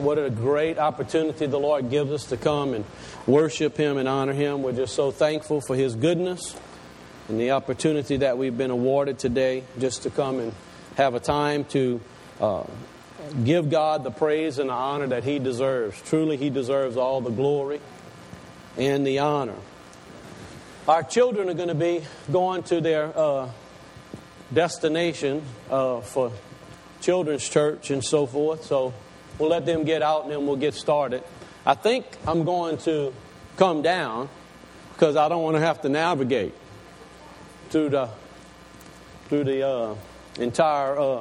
what a great opportunity the Lord gives us to come and worship Him and honor Him. We're just so thankful for His goodness and the opportunity that we've been awarded today just to come and have a time to give God the praise and the honor that He deserves. Truly, He deserves all the glory and the honor. Our children are going to be going to their destination for children's church and so forth. So we'll let them get out and then we'll get started. I think I'm going to come down because I don't want to have to navigate through the entire.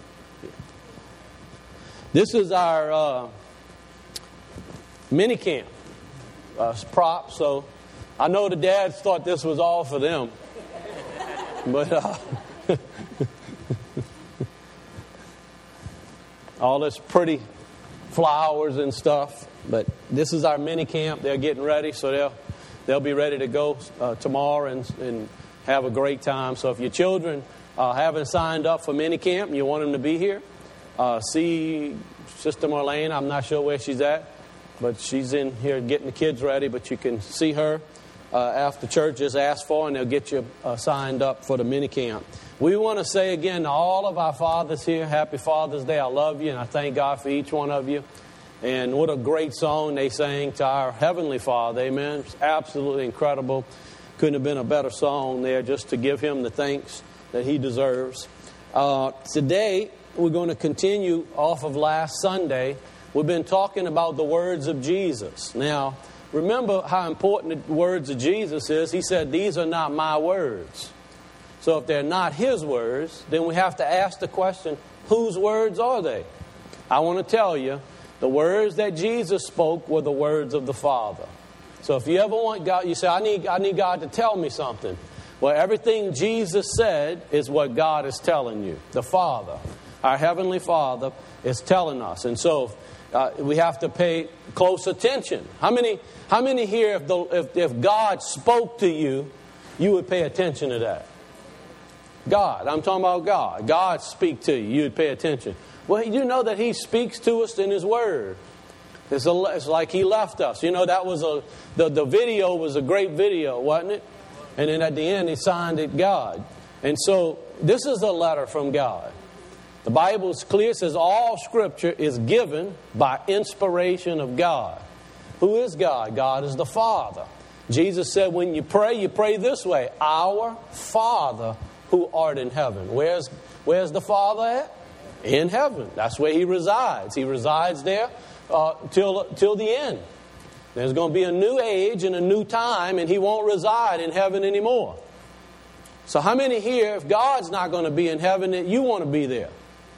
This is our mini camp prop. So I know the dads thought this was all for them, but all this pretty flowers and stuff. But this is our mini camp. They're getting ready, so they'll be ready to go tomorrow and have a great time. So if your children haven't signed up for mini camp and you want them to be here, see Sister Marlene. I'm not sure where she's at, but she's in here getting the kids ready. But you can see her after church. Just ask for her and they'll get you signed up for the mini camp. We want to say again to all of our fathers here, Happy Father's Day. I love you and I thank God for each one of you. And what a great song they sang to our Heavenly Father. Amen. It's absolutely incredible. Couldn't have been a better song there just to give Him the thanks that He deserves. Today, we're going to continue off of last Sunday. We've been talking about the words of Jesus. Now, remember how important the words of Jesus is. He said, these are not my words. So if they're not His words, then we have to ask the question, whose words are they? I want to tell you, the words that Jesus spoke were the words of the Father. So if you ever want God, you say, I need God to tell me something. Well, everything Jesus said is what God is telling you. The Father, our Heavenly Father, is telling us. And so we have to pay close attention. How many here, if God spoke to you, you would pay attention to that? God, I'm talking about God. God speak to you, you would pay attention. Well, you know that He speaks to us in His Word. It's like He left us. You know, that was the video was a great video, wasn't it? And then at the end, He signed it God. And so this is a letter from God. The Bible is clear. It says all Scripture is given by inspiration of God. Who is God? God is the Father. Jesus said when you pray this way. Our Father who art in heaven. Where's the Father at? In heaven. That's where He resides. He resides there till the end. There's going to be a new age and a new time, and He won't reside in heaven anymore. So how many here, if God's not going to be in heaven, that you want to be there?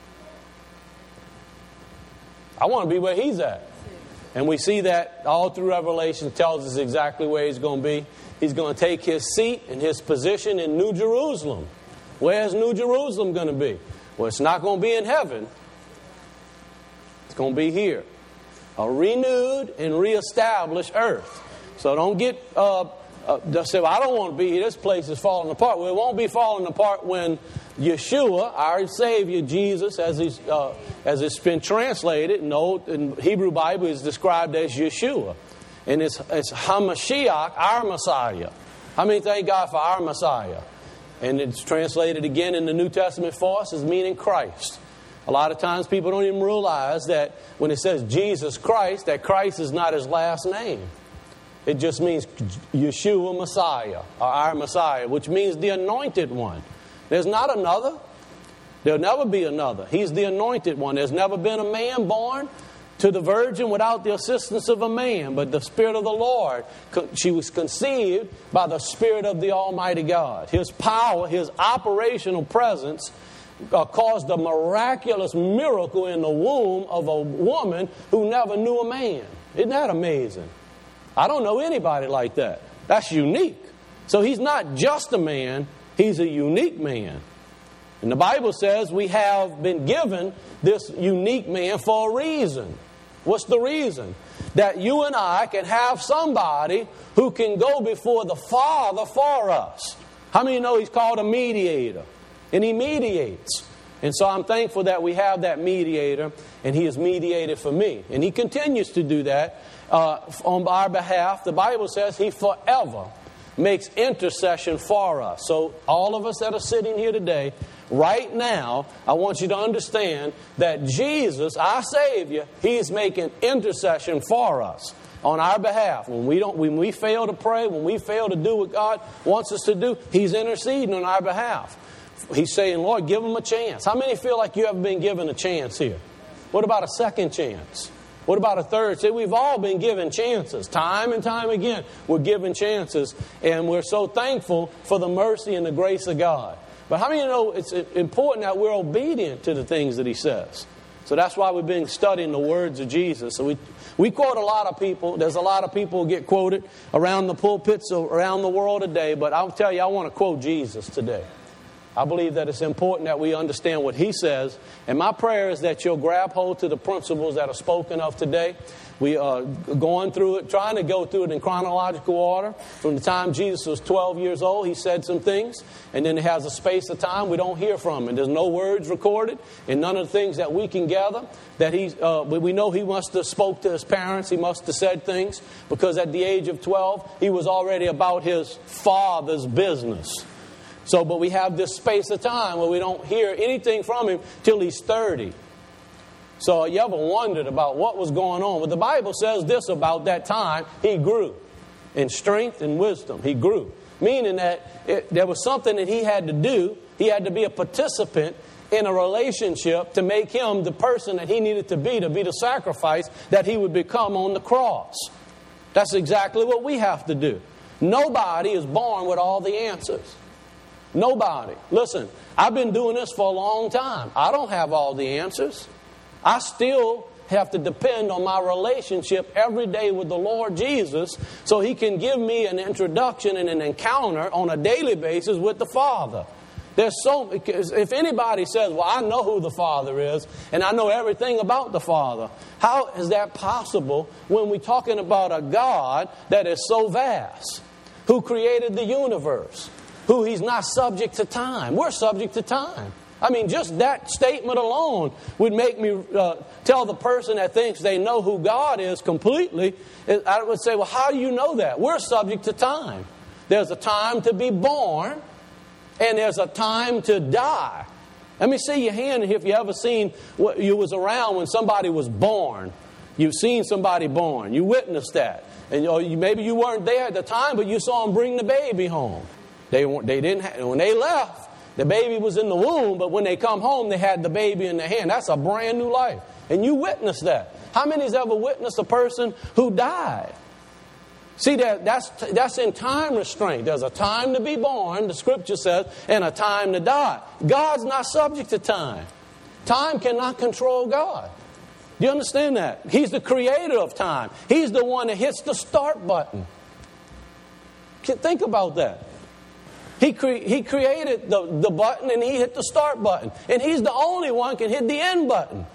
I want to be where He's at. And we see that all through Revelation. Tells us exactly where He's going to be. He's going to take His seat and His position in New Jerusalem. Where's New Jerusalem going to be? Well, it's not going to be in heaven. It's going to be here. A renewed and reestablished earth. So don't get say, well, I don't want to be here. This place is falling apart. Well, it won't be falling apart when Yeshua, our Savior, Jesus, as it's been translated in Hebrew Bible, is described as Yeshua. And it's HaMashiach, our Messiah. How many thank God for our Messiah? And it's translated again in the New Testament for us as meaning Christ. A lot of times people don't even realize that when it says Jesus Christ, that Christ is not His last name. It just means Yeshua Messiah, or our Messiah, which means the anointed one. There's not another. There'll never be another. He's the anointed one. There's never been a man born to the virgin without the assistance of a man. But the Spirit of the Lord, she was conceived by the Spirit of the Almighty God. His power, His operational presence caused a miraculous miracle in the womb of a woman who never knew a man. Isn't that amazing? I don't know anybody like that. That's unique. So He's not just a man, He's a unique man. And the Bible says we have been given this unique man for a reason. What's the reason? That you and I can have somebody who can go before the Father for us. How many know He's called a mediator? And He mediates. And so I'm thankful that we have that mediator, and he has mediated for me. And he continues to do that on our behalf. The Bible says he forever makes intercession for us. So all of us that are sitting here today, right now, I want you to understand that Jesus, our Savior, He is making intercession for us on our behalf. When we fail to pray, when we fail to do what God wants us to do, He's interceding on our behalf. He's saying, Lord, give them a chance. How many feel like you haven't been given a chance here? What about a second chance? What about a third? See, we've all been given chances. Time and time again, we're given chances. And we're so thankful for the mercy and the grace of God. But how many of you know it's important that we're obedient to the things that He says? So that's why we've been studying the words of Jesus. So we quote a lot of people. There's a lot of people who get quoted around the pulpits around the world today. But I'll tell you, I want to quote Jesus today. I believe that it's important that we understand what He says. And my prayer is that you'll grab hold to the principles that are spoken of today. We are going through it, trying to go through it in chronological order. From the time Jesus was 12 years old, He said some things. And then it has a space of time we don't hear from Him. There's no words recorded and none of the things that we can gather. That we know He must have spoke to His parents. He must have said things. Because at the age of 12, He was already about His Father's business. So, but we have this space of time where we don't hear anything from Him till He's 30. So you ever wondered about what was going on? Well, the Bible says this about that time. He grew in strength and wisdom. He grew. Meaning that there was something that He had to do. He had to be a participant in a relationship to make Him the person that He needed to be the sacrifice that He would become on the cross. That's exactly what we have to do. Nobody is born with all the answers. Nobody. Listen, I've been doing this for a long time. I don't have all the answers. I still have to depend on my relationship every day with the Lord Jesus so He can give me an introduction and an encounter on a daily basis with the Father. If anybody says, well, I know who the Father is and I know everything about the Father, how is that possible when we're talking about a God that is so vast, who created the universe, who He's not subject to time? We're subject to time. I mean, just that statement alone would make me tell the person that thinks they know who God is completely. I would say, well, how do you know that? We're subject to time. There's a time to be born, and there's a time to die. Let me see your hand if you ever seen what you was around when somebody was born. You've seen somebody born. You witnessed that. And maybe you weren't there at the time, but you saw them bring the baby home. They didn't. When they left, the baby was in the womb, but when they come home, they had the baby in their hand. That's a brand new life. And you witnessed that. How many has ever witnessed a person who died? See, that's in time restraint. There's a time to be born, the Scripture says, and a time to die. God's not subject to time. Time cannot control God. Do you understand that? He's the creator of time. He's the one that hits the start button. Think about that. He created the button and He hit the start button. And He's the only one can hit the end button.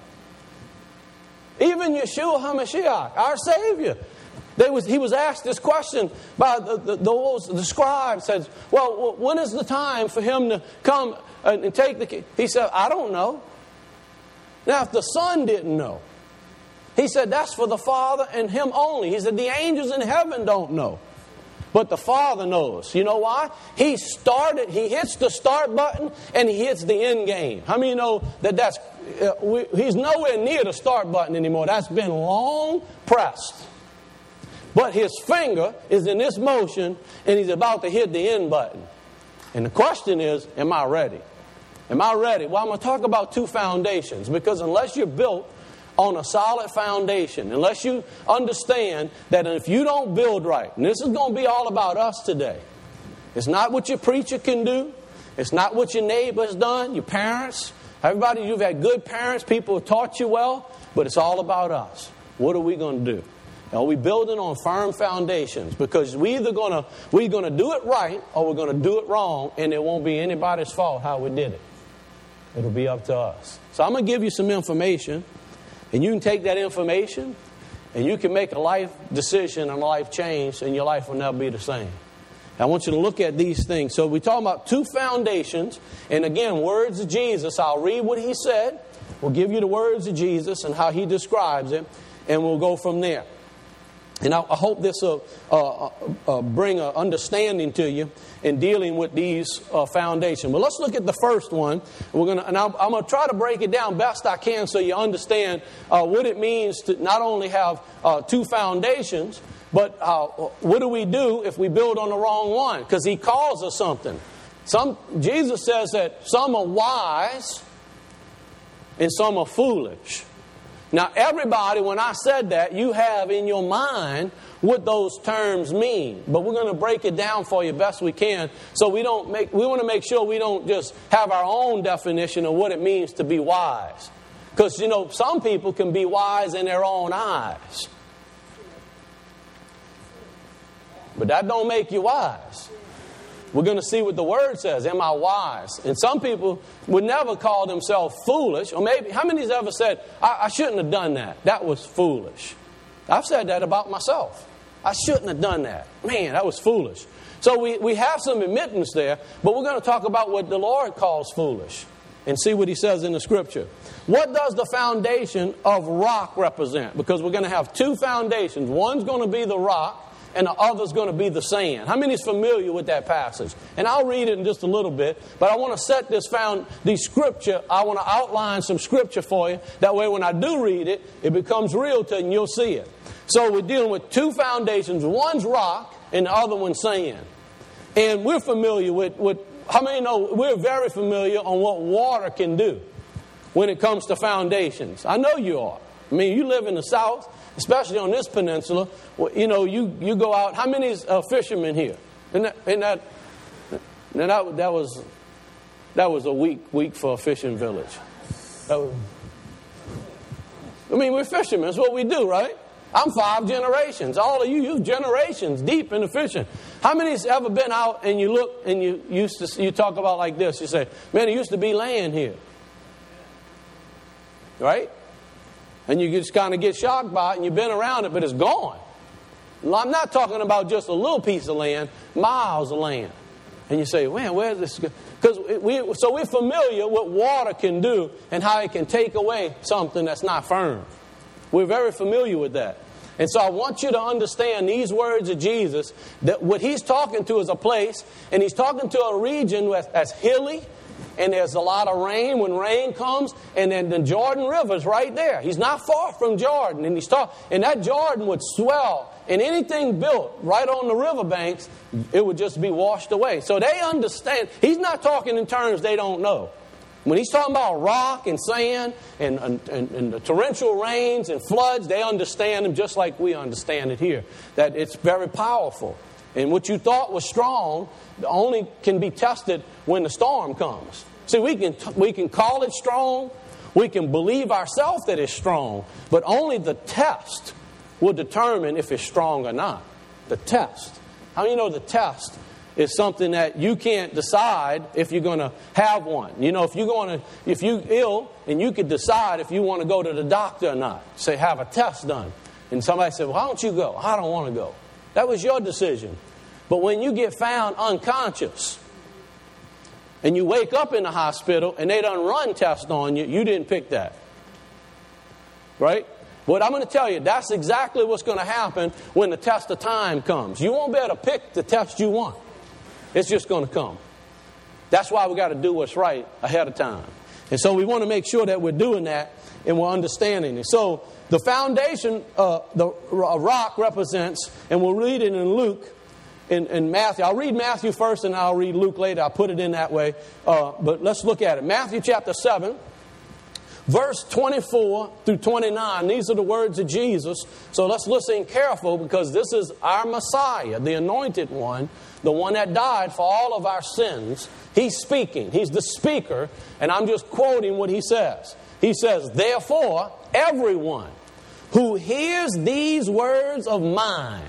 Even Yeshua HaMashiach, our Savior. He was asked this question by the scribe. Says, well, when is the time for Him to come and take the key? He said, I don't know. Now, if the Son didn't know, He said, that's for the Father and Him only. He said, the angels in heaven don't know. But the Father knows. You know why? He hits the start button and He hits the end game. How many know that He's nowhere near the start button anymore? That's been long pressed. But His finger is in this motion and He's about to hit the end button. And the question is, am I ready? Am I ready? Well, I'm going to talk about two foundations, because unless you're built on a solid foundation, unless you understand that if you don't build right, and this is going to be all about us today. It's not what your preacher can do. It's not what your neighbor has done, your parents. Everybody, you've had good parents, people who taught you well, but it's all about us. What are we going to do? Are we building on firm foundations? Because we're going to do it right or we're going to do it wrong, and it won't be anybody's fault how we did it. It'll be up to us. So I'm going to give you some information. And you can take that information and you can make a life decision and a life change, and your life will never be the same. I want you to look at these things. So we're talking about two foundations. And again, words of Jesus. I'll read what he said. We'll give you the words of Jesus and how he describes it. And we'll go from there. And I hope this will bring an understanding to you in dealing with these foundations. But let's look at the first one. I'm going to try to break it down best I can so you understand what it means to not only have two foundations, but what do we do if we build on the wrong one? Because he calls us something. Jesus says that some are wise and some are foolish. Now, everybody, when I said that, you have in your mind what those terms mean. But we're going to break it down for you best we can. So we want to make sure we don't just have our own definition of what it means to be wise. Because, some people can be wise in their own eyes. But that don't make you wise. We're going to see what the Word says. Am I wise? And some people would never call themselves foolish. Or maybe, how many has ever said, I shouldn't have done that. That was foolish. I've said that about myself. I shouldn't have done that. Man, that was foolish. So we have some admittance there. But we're going to talk about what the Lord calls foolish. And see what he says in the Scripture. What does the foundation of rock represent? Because we're going to have two foundations. One's going to be the rock. And the other's going to be the sand. How many is familiar with that passage? And I'll read it in just a little bit. But I want to set the scripture. I want to outline some scripture for you. That way when I do read it, it becomes real to you and you'll see it. So we're dealing with two foundations. One's rock and the other one's sand. And we're familiar with how many know we're very familiar on what water can do when it comes to foundations. I know you are. I mean, you live in the South, especially on this peninsula. You go out. How many is fishermen here? That was a week for a fishing village. We're fishermen. That's what we do, right? I'm 5 generations. All of you generations deep into fishing. How many's ever been out and you look and you talk about like this? You say, man, it used to be land here. Right? And you just kind of get shocked by it and you've been around it, but it's gone. I'm not talking about just a little piece of land, miles of land. And you say, man, where's this? Because we're familiar with what water can do and how it can take away something that's not firm. We're very familiar with that. And so I want you to understand these words of Jesus, that what he's talking to is a place, and he's talking to a region that's hilly, and there's a lot of rain when rain comes, and then the Jordan River's right there. He's not far from Jordan, and and that Jordan would swell, and anything built right on the riverbanks, it would just be washed away. So they understand. He's not talking in terms they don't know. When he's talking about rock and sand and the torrential rains and floods, they understand them just like we understand it here. That it's very powerful. And what you thought was strong only can be tested when the storm comes. See, we can call it strong. We can believe ourselves that it's strong. But only the test will determine if it's strong or not. The test. How do you know the test is something that you can't decide if you're going to have one? If you're ill and you could decide if you want to go to the doctor or not. Say, have a test done. And somebody said, well, why don't you go? I don't want to go. That was your decision. But when you get found unconscious and you wake up in the hospital and they done run tests on you, you didn't pick that. Right? But I'm going to tell you, that's exactly what's going to happen when the test of time comes. You won't be able to pick the test you want. It's just going to come. That's why we got to do what's right ahead of time. And so we want to make sure that we're doing that and we're understanding it. So the foundation, the rock represents, and we'll read it in Luke, in Matthew. I'll read Matthew first and I'll read Luke later. I'll put it in that way. But let's look at it. Matthew chapter 7, verse 24 through 29. These are the words of Jesus. So let's listen careful because this is our Messiah, the anointed one, the one that died for all of our sins. He's speaking. He's the speaker. And I'm just quoting what he says. He says, therefore, everyone who hears these words of mine,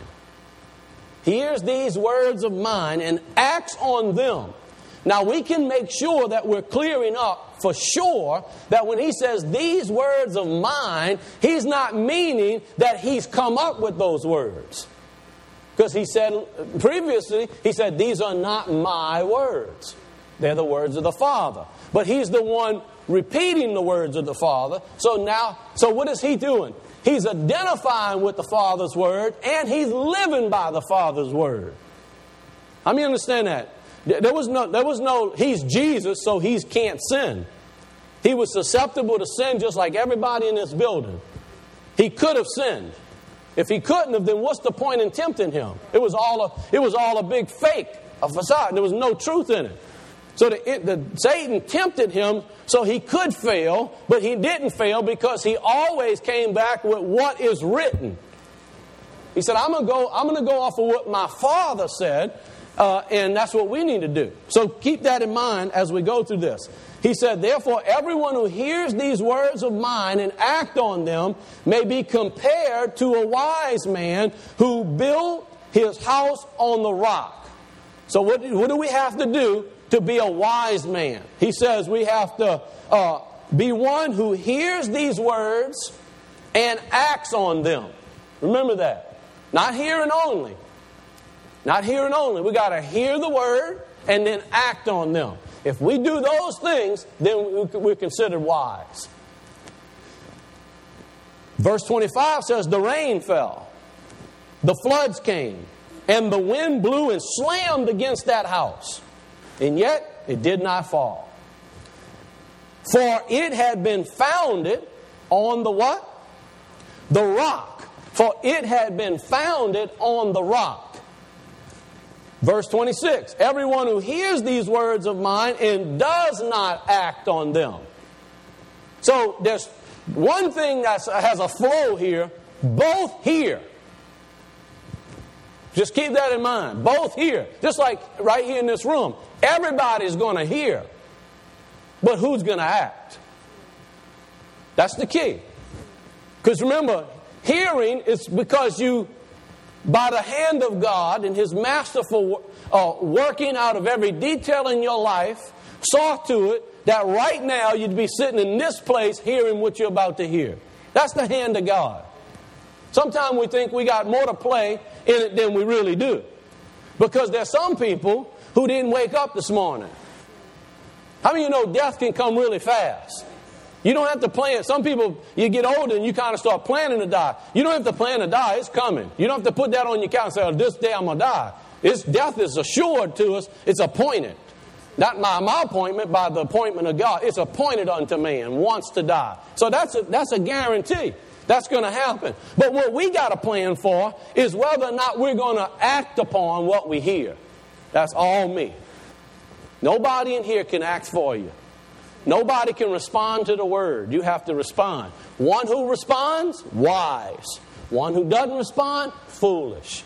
and acts on them. Now we can make sure that we're clearing up for sure that when he says these words of mine, he's not meaning that he's come up with those words. Because he said previously, he said, these are not my words. They're the words of the Father. But he's the one repeating the words of the Father. So what is he doing? He's identifying with the Father's word, and he's living by the Father's word. Let me understand that. There was no, he's Jesus, so he can't sin. He was susceptible to sin just like everybody in this building. He could have sinned. If he couldn't have, then what's the point in tempting him? It was all a big fake, a facade. There was no truth in it. So Satan tempted him so he could fail, but he didn't fail because he always came back with what is written. He said, I'm going to go off of what my Father said, and that's what we need to do. So keep that in mind as we go through this. He said, therefore, everyone who hears these words of mine and act on them may be compared to a wise man who built his house on the rock. So what do we have to do to be a wise man? He says we have to be one who hears these words and acts on them. Remember that. Not hearing only. Not hearing only. We got to hear the word and then act on them. If we do those things, then we're considered wise. Verse 25 says, the rain fell, the floods came, and the wind blew and slammed against that house. And yet, it did not fall. For it had been founded on the what? The rock. For it had been founded on the rock. Verse 26, everyone who hears these words of mine and does not act on them. So there's one thing that has a flow here. Both hear. Just keep that in mind. Both hear. Just like right here in this room. Everybody's going to hear. But who's going to act? That's the key. Because remember, hearing is because you, by the hand of God and His masterful working out of every detail in your life, saw to it that right now you'd be sitting in this place hearing what you're about to hear. That's the hand of God. Sometimes we think we got more to play in it than we really do. Because there's some people who didn't wake up this morning. How many of you know death can come really fast? You don't have to plan. Some people, you get older and you kind of start planning to die. You don't have to plan to die. It's coming. You don't have to put that on your calendar and say, oh, this day I'm going to die. Death is assured to us. It's appointed. Not by my appointment, by the appointment of God. It's appointed unto man, wants to die. So that's a guarantee. That's going to happen. But what we got to plan for is whether or not we're going to act upon what we hear. That's all me. Nobody in here can act for you. Nobody can respond to the word. You have to respond. One who responds, wise. One who doesn't respond, foolish.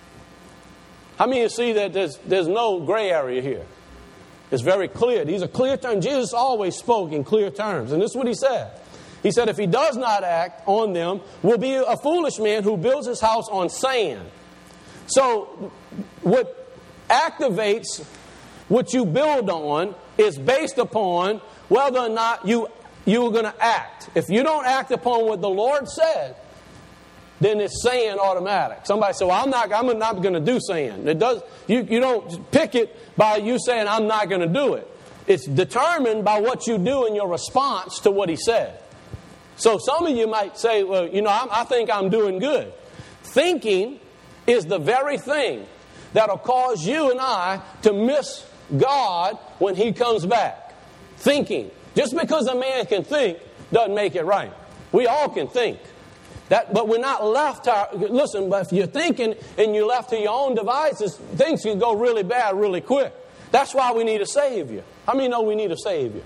How many of you see that there's no gray area here? It's very clear. These are clear terms. Jesus always spoke in clear terms. And this is what He said. He said, if he does not act on them, will be a foolish man who builds his house on sand. So what activates what you build on is based upon whether or not you're going to act. If you don't act upon what the Lord said, then it's sand automatic. Somebody said, well, I'm not going to do sand. It does. You don't pick it by you saying, I'm not going to do it. It's determined by what you do in your response to what He said. So some of you might say, well, I think I'm doing good. Thinking is the very thing that'll cause you and I to miss God when He comes back. Thinking. Just because a man can think doesn't make it right. We all can think. But we're not left to... Listen, but if you're thinking and you're left to your own devices, things can go really bad really quick. That's why we need a Savior. How many know we need a Savior?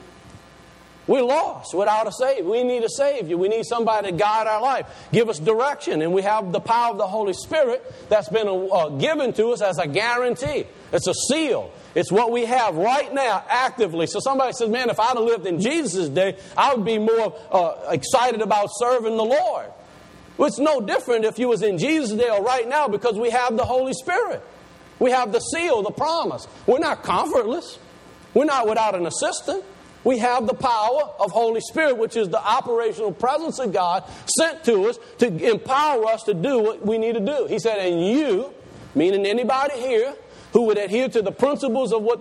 We're lost without a Savior. We need a Savior. We need somebody to guide our life, give us direction. And we have the power of the Holy Spirit that's been given to us as a guarantee. It's a seal. It's what we have right now actively. So somebody says, man, if I'd have lived in Jesus' day, I would be more excited about serving the Lord. Well, it's no different if you was in Jesus' day or right now because we have the Holy Spirit. We have the seal, the promise. We're not comfortless. We're not without an assistant. We have the power of Holy Spirit, which is the operational presence of God sent to us to empower us to do what we need to do. He said, and you, meaning anybody here, who would adhere to the principles of what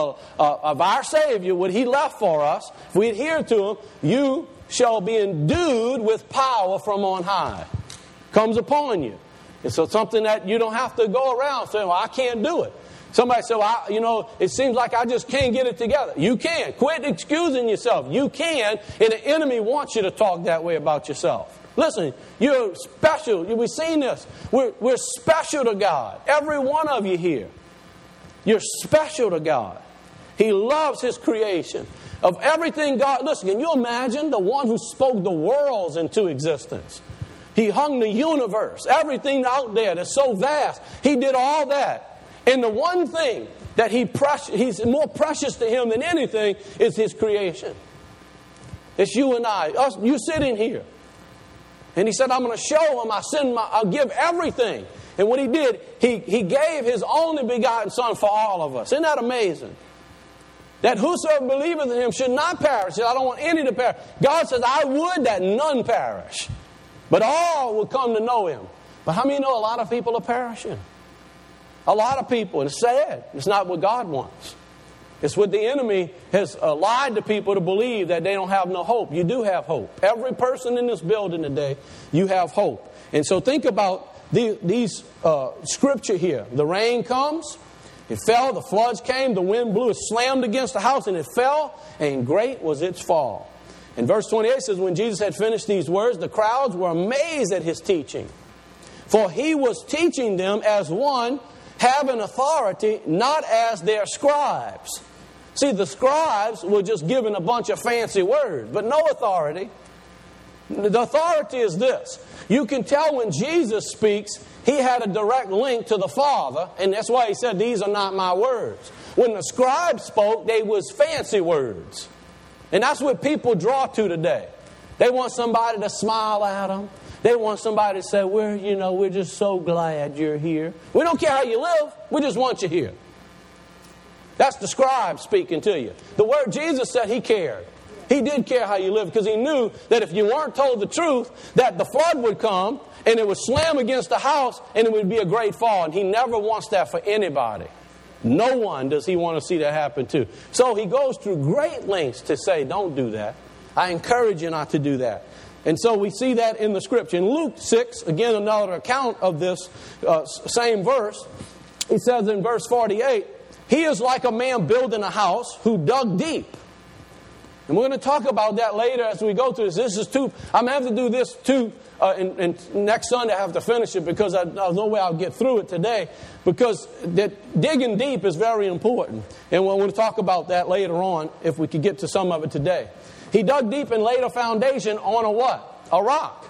of our Savior, what He left for us, if we adhere to Him, you shall be endued with power from on high. Comes upon you. And so something that you don't have to go around saying, well, I can't do it. Somebody said, well, it seems like I just can't get it together. You can. Quit excusing yourself. You can, and the enemy wants you to talk that way about yourself. Listen, you're special. We've seen this. We're special to God. Every one of you here. You're special to God. He loves His creation. Of everything God... Listen, can you imagine the one who spoke the worlds into existence? He hung the universe. Everything out there that's so vast. He did all that. And the one thing that He's more precious to Him than anything is His creation. It's you and I. You sitting here. And He said, I'm going to show Him. I'll give everything. And what He did, He gave His only begotten Son for all of us. Isn't that amazing? That whosoever believeth in Him should not perish. I don't want any to perish. God says, I would that none perish. But all will come to know Him. But how many know a lot of people are perishing? A lot of people. And it's sad. It's not what God wants. It's what the enemy has lied to people to believe that they don't have no hope. You do have hope. Every person in this building today, you have hope. And so think about these scripture here. The rain comes, it fell, the floods came, the wind blew, it slammed against the house, and it fell, and great was its fall. And verse 28 says, when Jesus had finished these words, the crowds were amazed at His teaching. For He was teaching them as one having authority, not as their scribes. See, the scribes were just given a bunch of fancy words, but no authority. The authority is this. You can tell when Jesus speaks, He had a direct link to the Father, and that's why He said, these are not my words. When the scribes spoke, they was fancy words. And that's what people draw to today. They want somebody to smile at them. They want somebody to say, we're just so glad you're here. We don't care how you live. We just want you here. That's the scribe speaking to you. The word Jesus said He cared. He did care how you live because He knew that if you weren't told the truth, that the flood would come and it would slam against the house and it would be a great fall. And He never wants that for anybody. No one does He want to see that happen to. So He goes through great lengths to say, don't do that. I encourage you not to do that. And so we see that in the scripture. In Luke 6, again, another account of this same verse. He says in verse 48, He is like a man building a house who dug deep. And we're going to talk about that later as we go through this. This is I'm going to have to do this too. And next Sunday I have to finish it because there's no way I'll get through it today. Because digging deep is very important. And we're going to talk about that later on if we could get to some of it today. He dug deep and laid a foundation on a what? A rock.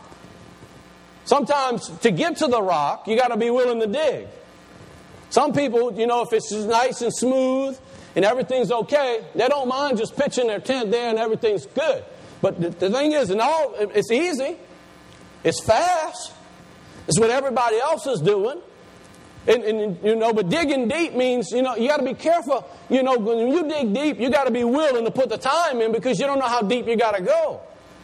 Sometimes to get to the rock, you got to be willing to dig. Some people, if it's nice and smooth and everything's okay, they don't mind just pitching their tent there and everything's good. But the thing is, it's easy. It's fast. It's what everybody else is doing. But digging deep means, you got to be careful. When you dig deep, you got to be willing to put the time in because you don't know how deep you got to go.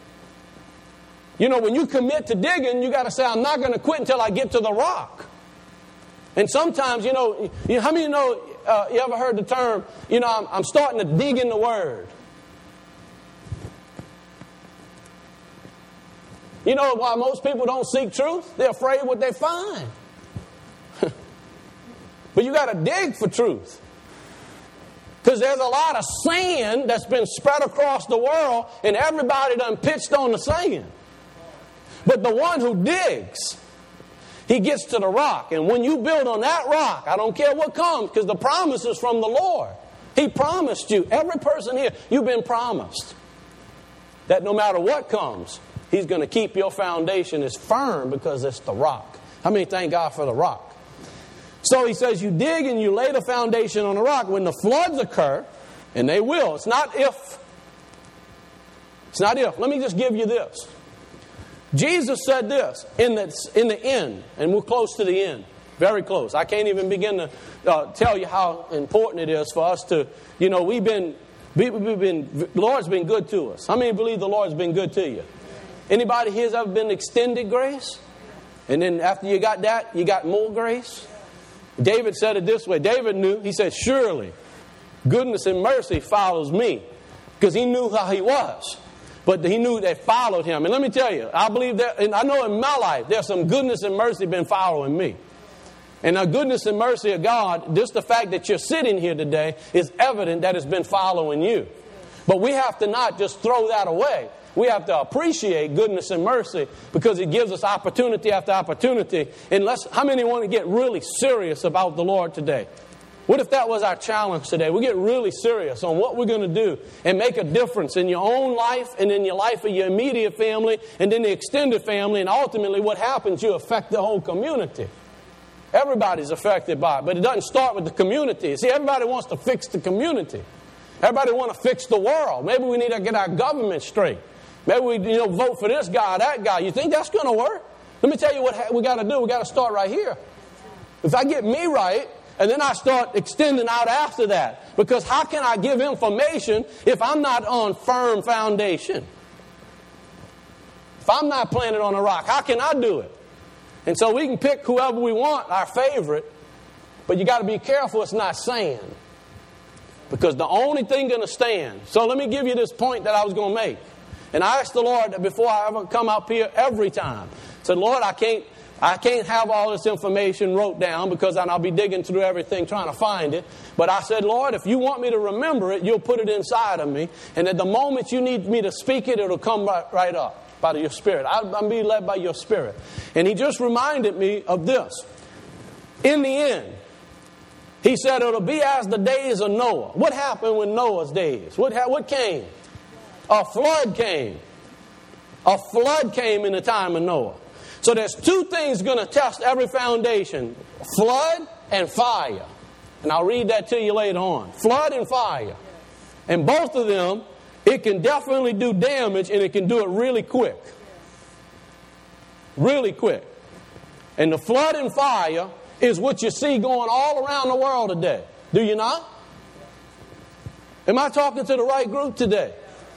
When you commit to digging, you got to say, I'm not going to quit until I get to the rock. And sometimes, how many you ever heard the term, I'm starting to dig in the Word. You know why most people don't seek truth? They're afraid of what they find. But you got to dig for truth. Because there's a lot of sand that's been spread across the world and everybody done pitched on the sand. But the one who digs, he gets to the rock. And when you build on that rock, I don't care what comes because the promise is from the Lord. He promised you. Every person here, you've been promised that no matter what comes, He's going to keep your foundation as firm because it's the rock. How many thank God for the rock? So He says you dig and you lay the foundation on the rock. When the floods occur, and they will, it's not if. It's not if. Let me just give you this. Jesus said this in the end, and we're close to the end. Very close. I can't even begin to tell you how important it is for us to, we've been The Lord's been good to us. How many believe the Lord's been good to you? Anybody here has ever been extended grace? And then after you got that, you got more grace? David said it this way. David knew, he said, surely goodness and mercy follows me. Because he knew how he was. But he knew that followed him. And let me tell you, I believe that, and I know in my life, there's some goodness and mercy been following me. And the goodness and mercy of God, just the fact that you're sitting here today is evident that it's been following you. But we have to not just throw that away. We have to appreciate goodness and mercy because it gives us opportunity after opportunity. How many want to get really serious about the Lord today? What if that was our challenge today? We get really serious on what we're going to do and make a difference in your own life and in your life of your immediate family and then the extended family. And ultimately what happens, you affect the whole community. Everybody's affected by it, but it doesn't start with the community. See, everybody wants to fix the community. Everybody wants to fix the world. Maybe we need to get our government straight. Maybe we vote for this guy or that guy. You think that's going to work? Let me tell you what we got to do. We got to start right here. If I get me right, and then I start extending out after that. Because how can I give information if I'm not on firm foundation? If I'm not planted on a rock, how can I do it? And so we can pick whoever we want, our favorite, but you got to be careful it's not sand. Because the only thing going to stand. So let me give you this point that I was going to make. And I asked the Lord before I ever come up here every time. I said, Lord, I can't have all this information wrote down because I'll be digging through everything trying to find it. But I said, Lord, if you want me to remember it, you'll put it inside of me. And at the moment you need me to speak it, it'll come right up by your Spirit. I'm being led by your Spirit. And he just reminded me of this. In the end, he said it'll be as the days of Noah. What happened with Noah's days? What came? A flood came. A flood came in the time of Noah. So there's two things going to test every foundation. Flood and fire. And I'll read that to you later on. Flood and fire. And both of them, it can definitely do damage and it can do it really quick. Really quick. And the flood and fire is what you see going all around the world today. Do you not? Am I talking to the right group today?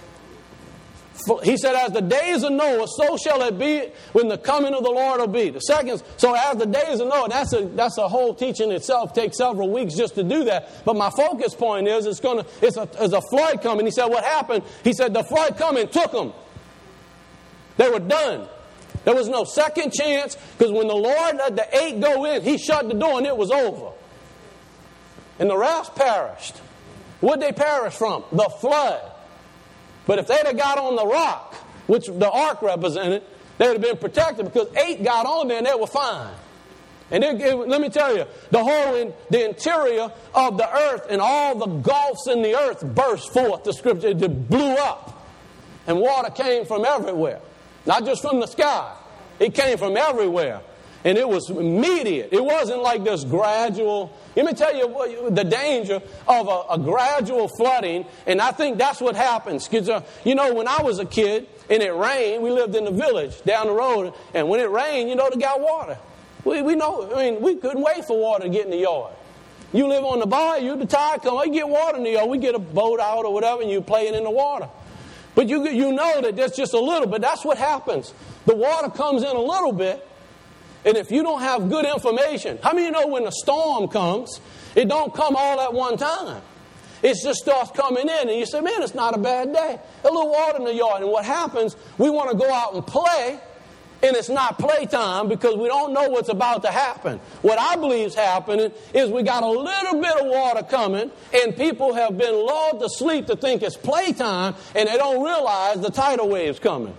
He said, as the days of Noah, so shall it be when the coming of the Lord will be. The second, so as the days of Noah, that's a whole teaching itself. Takes several weeks just to do that. But my focus point is, it's a flood coming. He said, what happened? He said, the flood coming took them. They were done. There was no second chance, because when the Lord let the 8 go in, he shut the door and it was over. And the rest perished. What did they perish from? The flood. But if they'd have got on the rock, which the ark represented, they would have been protected because 8 got on there and they were fine. And let me tell you, the interior of the earth and all the gulfs in the earth burst forth. The scripture, it blew up. And water came from everywhere. Not just from the sky. It came from everywhere. And it was immediate. It wasn't like this gradual. Let me tell you the danger of a gradual flooding. And I think that's what happens. You know, when I was a kid and it rained, we lived in the village down the road. And when it rained, they got water. We know. I mean, we couldn't wait for water to get in the yard. You live on the bayou, the tide comes, you get water in the yard. We get a boat out or whatever and you play it in the water. But you know that that's just a little bit. That's what happens. The water comes in a little bit. And if you don't have good information, how many of you know when a storm comes, it don't come all at one time? It just starts coming in and you say, man, it's not a bad day. A little water in the yard. And what happens, we want to go out and play, and it's not playtime because we don't know what's about to happen. What I believe is happening is we got a little bit of water coming, and people have been lulled to sleep to think it's playtime, and they don't realize the tidal wave's coming.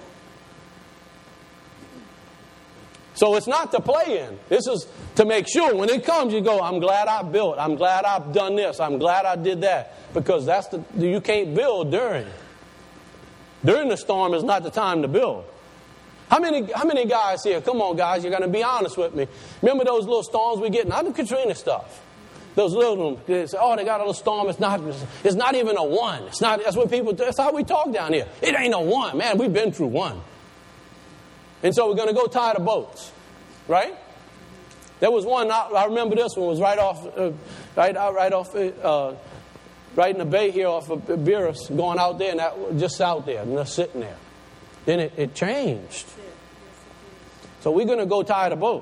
So it's not to play in. This is to make sure when it comes, you go, I'm glad I built. I'm glad I've done this. I'm glad I did that. Because you can't build during. During the storm is not the time to build. How many guys here, come on guys, you're going to be honest with me. Remember those little storms we get? Not the Katrina stuff. Those little, they say, oh, they got a little storm. It's not even a 1. That's what people, that's how we talk down here. It ain't a 1. Man, we've been through 1. And so we're going to go tie the boats, right? There was one, I remember this one was right off right in the bay here off of Beerus, going out there, and that, just out there, and just sitting there. Then it changed. So we're going to go tie the boat.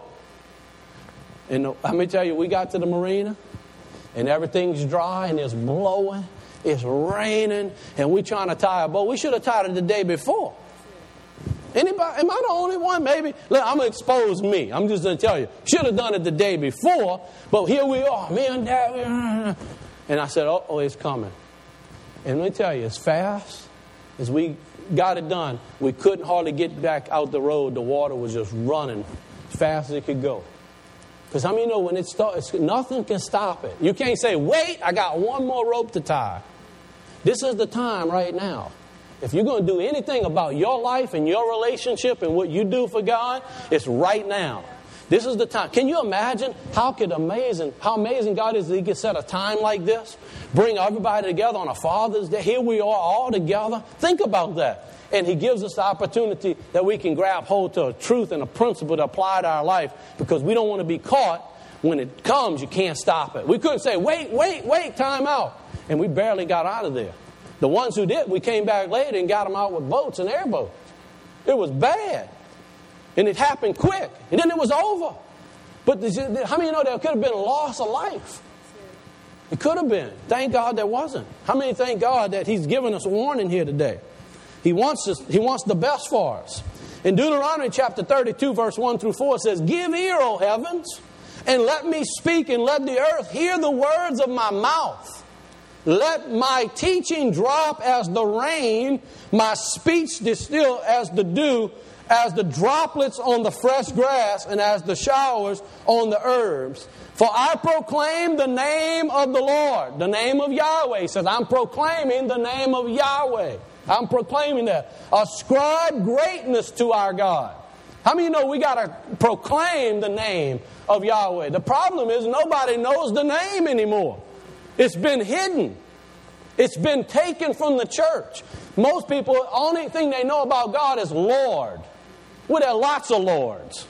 And let me tell you, we got to the marina, and everything's dry, and it's blowing, it's raining, and we're trying to tie a boat. We should have tied it the day before. Anybody? Am I the only one? Maybe. Look, I'm going to expose me. I'm just going to tell you. Should have done it the day before, but here we are, me and Dad. And I said, oh, it's coming. And let me tell you, as fast as we got it done, we couldn't hardly get back out the road. The water was just running as fast as it could go. Because how many know when it starts, nothing can stop it. You can't say, wait, I got one more rope to tie. This is the time right now. If you're going to do anything about your life and your relationship and what you do for God, it's right now. This is the time. Can you imagine how amazing God is that He can set a time like this? Bring everybody together on a Father's Day. Here we are all together. Think about that. And He gives us the opportunity that we can grab hold to a truth and a principle to apply to our life, because we don't want to be caught. When it comes, you can't stop it. We couldn't say, wait, time out. And we barely got out of there. The ones who did, we came back later and got them out with boats and airboats. It was bad. And it happened quick. And then it was over. But how many know there could have been a loss of life? It could have been. Thank God there wasn't. How many thank God that He's given us a warning here today? He wants the best for us. In Deuteronomy chapter 32, verse 1 through 4, it says, "Give ear, O heavens, and let me speak, and let the earth hear the words of my mouth. Let my teaching drop as the rain, my speech distill as the dew, as the droplets on the fresh grass, and as the showers on the herbs. For I proclaim the name of the Lord," the name of Yahweh. He says, I'm proclaiming the name of Yahweh. I'm proclaiming that. Ascribe greatness to our God. How many know we got to proclaim the name of Yahweh? The problem is nobody knows the name anymore. It's been hidden. It's been taken from the church. Most people, the only thing they know about God is Lord. Well, there are lots of Lords.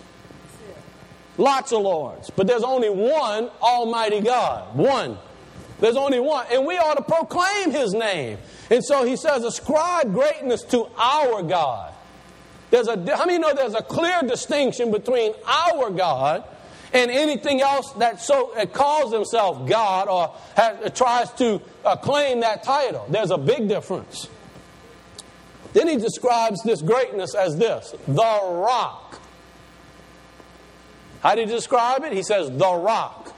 Lots of Lords. But there's only one Almighty God. One. There's only one. And we ought to proclaim His name. And so He says, ascribe greatness to our God. How many know there's a clear distinction between our God and anything else that calls himself God or tries to claim that title? There's a big difference. Then He describes this greatness as this: the rock. How did He describe it? He says, the rock.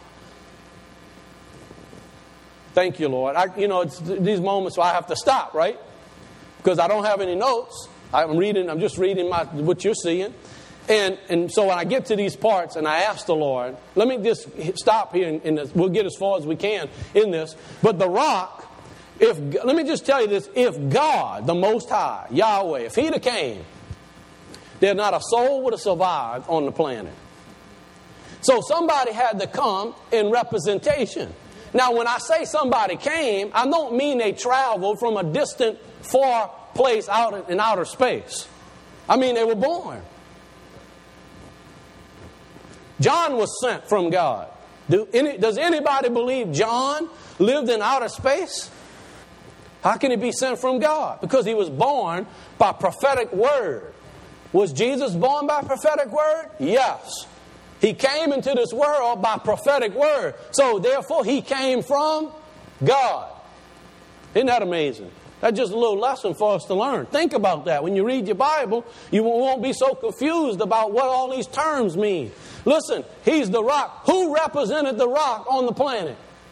Thank you, Lord. It's these moments where I have to stop, right? Because I don't have any notes. I'm just reading what you're seeing. And so when I get to these parts and I ask the Lord, let me just stop here and we'll get as far as we can in this. But the rock, let me just tell you this, if God, the Most High, Yahweh, if He'd have came, there's not a soul would have survived on the planet. So somebody had to come in representation. Now, when I say somebody came, I don't mean they traveled from a distant, far place out in outer space. I mean they were born. John was sent from God. Does anybody believe John lived in outer space? How can he be sent from God? Because he was born by prophetic word. Was Jesus born by prophetic word? Yes. He came into this world by prophetic word. So therefore He came from God. Isn't that amazing? That's just a little lesson for us to learn. Think about that. When you read your Bible, you won't be so confused about what all these terms mean. Listen, He's the rock. Who represented the rock on the planet?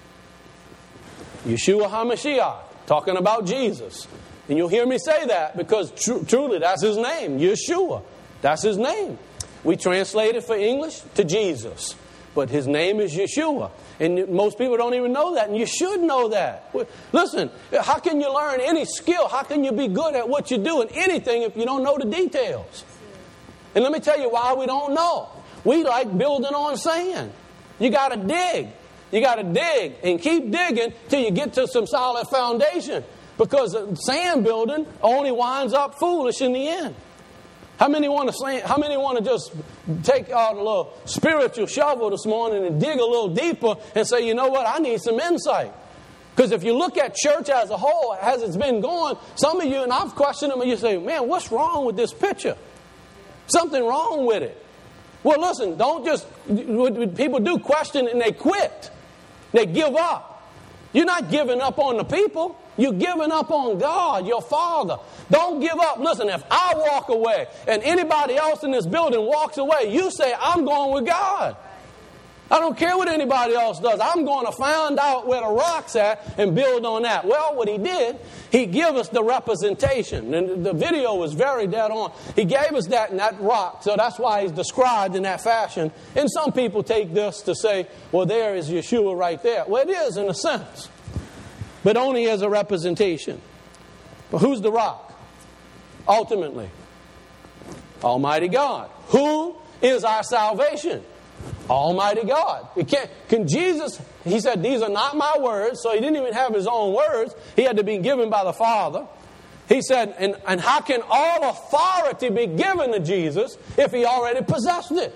Yeshua HaMashiach, talking about Jesus. And you'll hear me say that because truly that's His name, Yeshua. That's His name. We translate it for English to Jesus. But His name is Yeshua. And most people don't even know that. And you should know that. Listen, how can you learn any skill? How can you be good at what you do in anything if you don't know the details? And let me tell you why we don't know. We like building on sand. You got to dig. You got to dig and keep digging till you get to some solid foundation. Because sand building only winds up foolish in the end. How many want to just take out a little spiritual shovel this morning and dig a little deeper and say, you know what, I need some insight? Because if you look at church as a whole, as it's been going, some of you, and I've questioned them, and you say, man, what's wrong with this picture? Something wrong with it. Well, listen, don't just, what people do, question and they quit. They give up. You're not giving up on the people. You're giving up on God, your Father. Don't give up. Listen, if I walk away and anybody else in this building walks away, you say, I'm going with God. I don't care what anybody else does. I'm going to find out where the rock's at and build on that. Well, what he did, he gave us the representation. And the video was very dead on. He gave us that and that rock. So that's why he's described in that fashion. And some people take this to say, well, there is Yeshua right there. Well, it is in a sense, but only as a representation. But who's the rock? Ultimately, Almighty God. Who is our salvation? Almighty God. Can Jesus, he said, these are not my words, so he didn't even have his own words. He had to be given by the Father. He said, and how can all authority be given to Jesus if he already possessed it?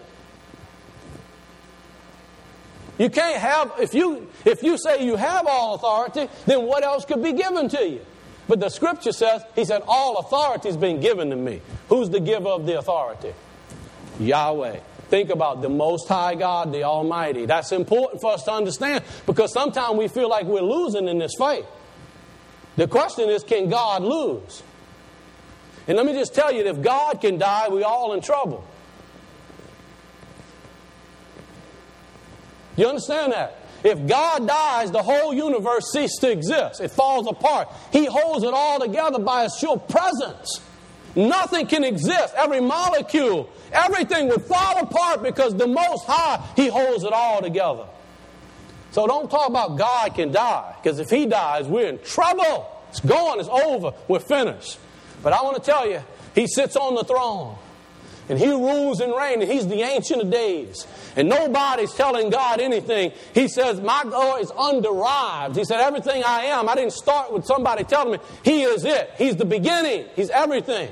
You can't have, if you say you have all authority, then what else could be given to you? But the scripture says, he said, all authority has been given to me. Who's the giver of the authority? Yahweh. Think about the Most High God, the Almighty. That's important for us to understand because sometimes we feel like we're losing in this fight. The question is, can God lose? And let me just tell you, if God can die, we're all in trouble. You understand that? If God dies, the whole universe ceases to exist. It falls apart. He holds it all together by His sure presence. Nothing can exist. Every molecule, everything would fall apart because the Most High, He holds it all together. So don't talk about God can die, because if He dies, we're in trouble. It's gone. It's over. We're finished. But I want to tell you, He sits on the throne, and He rules and reigns, and He's the Ancient of Days. And nobody's telling God anything. He says, my God is underived. He said, everything I am, I didn't start with somebody telling me. He is it. He's the beginning. He's everything.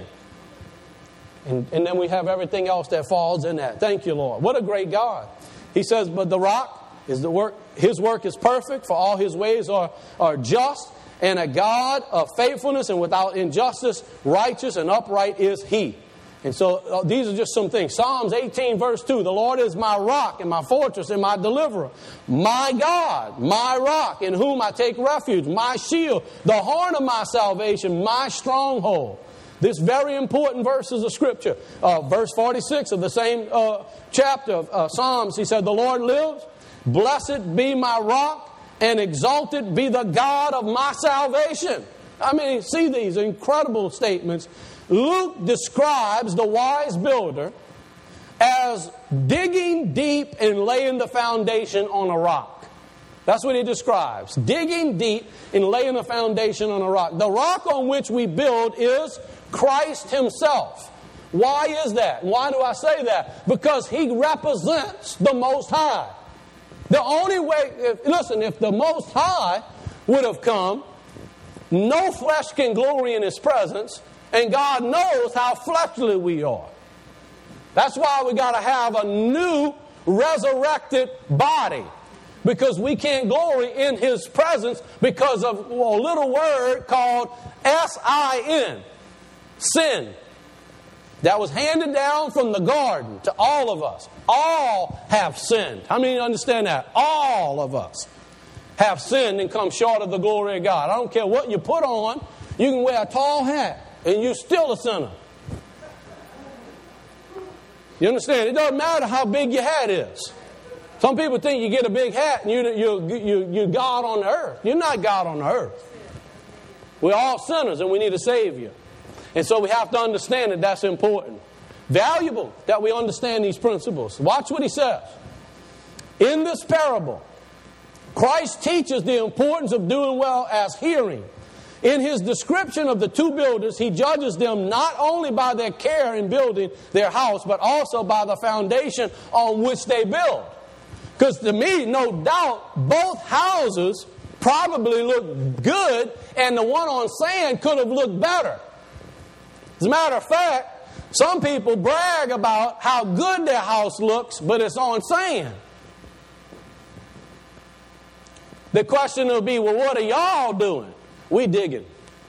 And then we have everything else that falls in that. Thank you, Lord. What a great God. He says, but the rock is the work. His work is perfect, for all His ways are just. And a God of faithfulness and without injustice, righteous and upright is He. And so these are just some things. Psalms 18 verse 2. The Lord is my rock and my fortress and my deliverer. My God, my rock in whom I take refuge. My shield, the horn of my salvation, my stronghold. This very important verses of Scripture. Verse 46 of the same chapter of Psalms. He said, the Lord lives. Blessed be my rock and exalted be the God of my salvation. I mean, see these incredible statements. Luke describes the wise builder as digging deep and laying the foundation on a rock. That's what he describes. Digging deep and laying the foundation on a rock. The rock on which we build is Christ Himself. Why is that? Why do I say that? Because He represents the Most High. The only way, if the Most High would have come, no flesh can glory in His presence. And God knows how fleshly we are. That's why we got to have a new resurrected body. Because we can't glory in His presence because of a little word called S-I-N. Sin. That was handed down from the garden to all of us. All have sinned. How many understand that? All of us have sinned and come short of the glory of God. I don't care what you put on. You can wear a tall hat. And you're still a sinner. You understand? It doesn't matter how big your hat is. Some people think you get a big hat and you're God on the earth. You're not God on the earth. We're all sinners and we need a Savior. And so we have to understand that that's important. Valuable that we understand these principles. Watch what he says. In this parable, Christ teaches the importance of doing well as hearing. In His description of the two builders, He judges them not only by their care in building their house, but also by the foundation on which they build. Because to me, no doubt, both houses probably look good, and the one on sand could have looked better. As a matter of fact, some people brag about how good their house looks, but it's on sand. The question will be, well, what are y'all doing? We digging.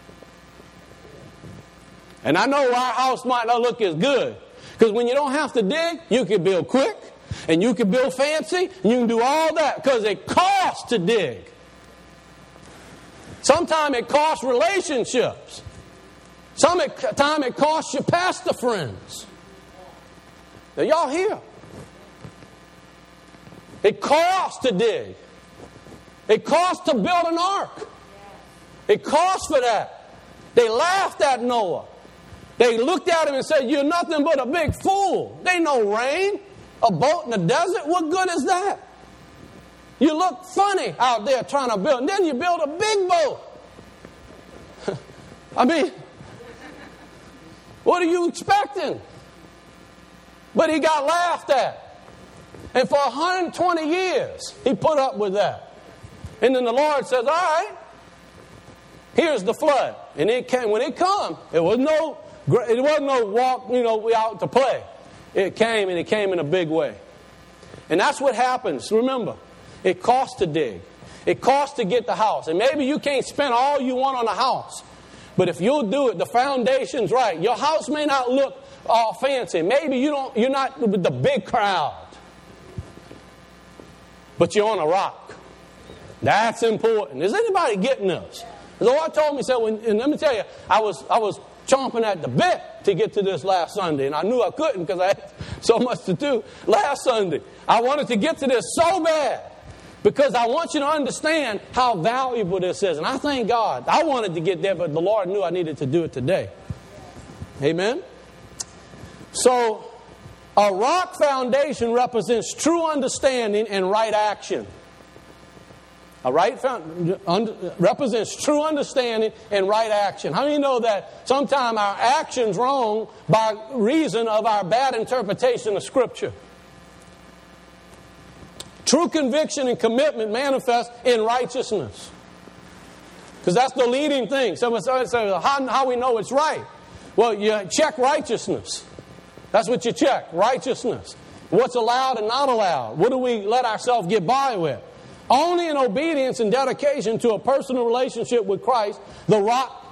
And I know our house might not look as good. Because when you don't have to dig, you can build quick, and you can build fancy, and you can do all that. Because it costs to dig. Sometimes it costs relationships. Sometimes it costs your pastor friends. Now, y'all here. It costs to dig. It costs to build an ark. It costs for that. They laughed at Noah. They looked at him and said, you're nothing but a big fool. There ain't no rain. A boat in the desert? What good is that? You look funny out there trying to build. And then you build a big boat. I mean, what are you expecting? But he got laughed at. And for 120 years, he put up with that. And then the Lord says, all right, here's the flood. And it came, when it come, it wasn't no walk, we out to play. It came, and it came in a big way. And that's what happens. Remember, it costs to dig. It costs to get the house. And maybe you can't spend all you want on a house. But if you'll do it, the foundation's right. Your house may not look all fancy. Maybe you're not with the big crowd. But you're on a rock. That's important. Is anybody getting this? The Lord told me, and let me tell you, I was chomping at the bit to get to this last Sunday. And I knew I couldn't because I had so much to do last Sunday. I wanted to get to this so bad because I want you to understand how valuable this is. And I thank God. I wanted to get there, but the Lord knew I needed to do it today. Amen? So, a rock foundation represents true understanding and right action. A right represents true understanding and right action. How do you know that sometimes our action's wrong by reason of our bad interpretation of Scripture? True conviction and commitment manifest in righteousness. Because that's the leading thing. Someone says, how we know it's right? Well, you check righteousness. That's what you check, righteousness. What's allowed and not allowed. What do we let ourselves get by with? Only in obedience and dedication to a personal relationship with Christ, the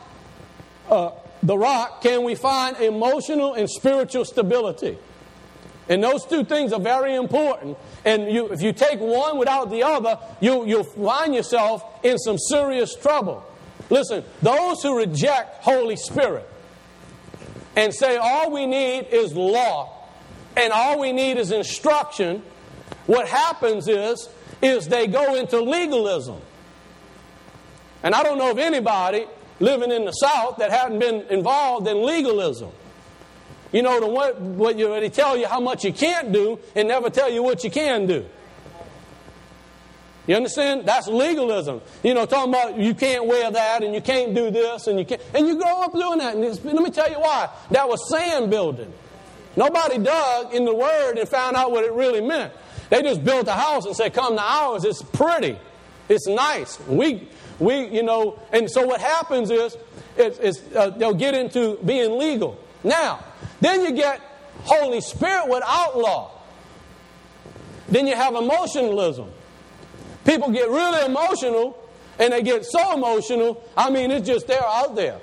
rock, can we find emotional and spiritual stability. And those two things are very important. And if you take one without the other, you'll find yourself in some serious trouble. Listen, those who reject Holy Spirit and say all we need is law and all we need is instruction, what happens is they go into legalism. And I don't know of anybody living in the South that hadn't been involved in legalism. You know, they tell you how much you can't do and never tell you what you can do. You understand? That's legalism. Talking about you can't wear that and you can't do this and you can't. And you grow up doing that. And let me tell you why. That was sand building. Nobody dug in the Word and found out what it really meant. They just built a house and said, come to ours, it's pretty. It's nice. And so what happens is they'll get into being legal. Now, then you get Holy Spirit without law. Then you have emotionalism. People get really emotional, and they get so emotional, it's just they're out there.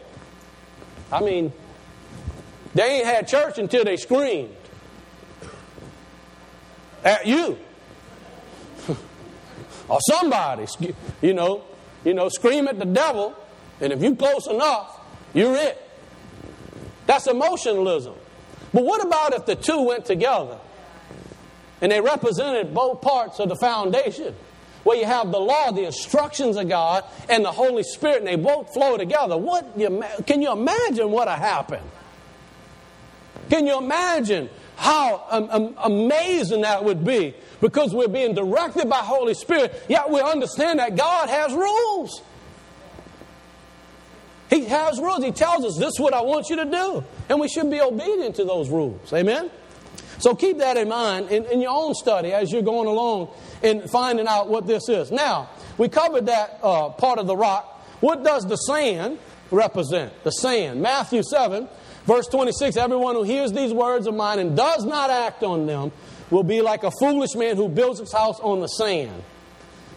They ain't had church until they screamed at you. Or somebody, scream at the devil, and if you're close enough, you're it. That's emotionalism. But what about if the two went together and they represented both parts of the foundation? Where you have the law, the instructions of God, and the Holy Spirit, and they both flow together. Can you imagine what would happen? Can you imagine how amazing that would be? Because we're being directed by Holy Spirit, yet we understand that God has rules. He has rules. He tells us, this is what I want you to do. And we should be obedient to those rules. Amen? So keep that in mind in your own study as you're going along and finding out what this is. Now, we covered that part of the rock. What does the sand represent? The sand. Matthew 7, verse 26, everyone who hears these words of mine and does not act on them will be like a foolish man who builds his house on the sand.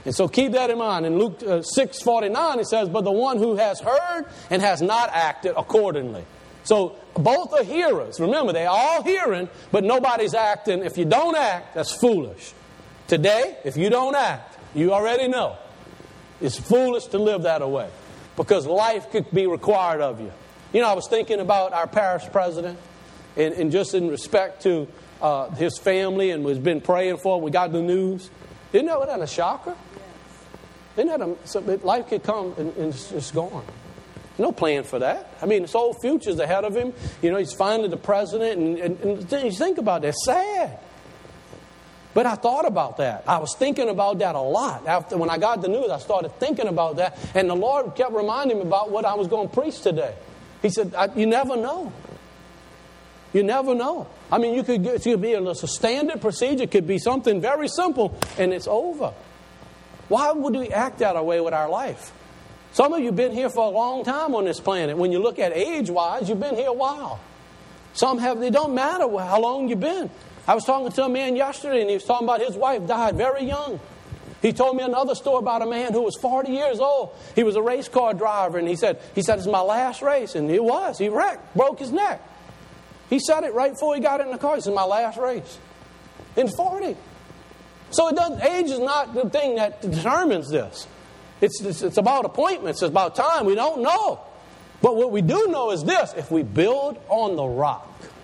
And so keep that in mind. In Luke 6:49, it says, but the one who has heard and has not acted accordingly. So both are hearers. Remember, they're all hearing, but nobody's acting. If you don't act, that's foolish. Today, if you don't act, you already know. It's foolish to live that way because life could be required of you. You know, I was thinking about our parish president and just in respect to his family and was been praying for him. We got the news. Isn't that a shocker? Isn't that life could come and it's just gone. No plan for that. I mean, his whole future's ahead of him. You know, he's finally the president. And you think about that. It's sad. But I thought about that. I was thinking about that a lot. After when I got the news, I started thinking about that. And the Lord kept reminding me about what I was going to preach today. He said, you never know. You never know. I mean, it could be a standard procedure. It could be something very simple, and it's over. Why would we act that way with our life? Some of you have been here for a long time on this planet. When you look at age-wise, you've been here a while. Some have, it don't matter how long you've been. I was talking to a man yesterday, and he was talking about his wife died very young. He told me another story about a man who was 40 years old. He was a race car driver, and he said, it's my last race. And it was. He wrecked, broke his neck. He said it right before he got in the car. He said, my last race. In 40. So age is not the thing that determines this. It's about appointments. It's about time. We don't know. But what we do know is this. If we build on the rock,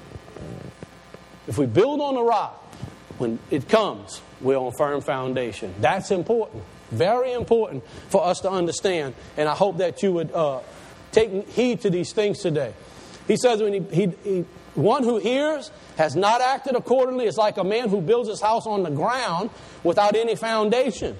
when it comes, we're on firm foundation. That's important. Very important for us to understand. And I hope that you would take heed to these things today. He says when one who hears has not acted accordingly is like a man who builds his house on the ground without any foundation.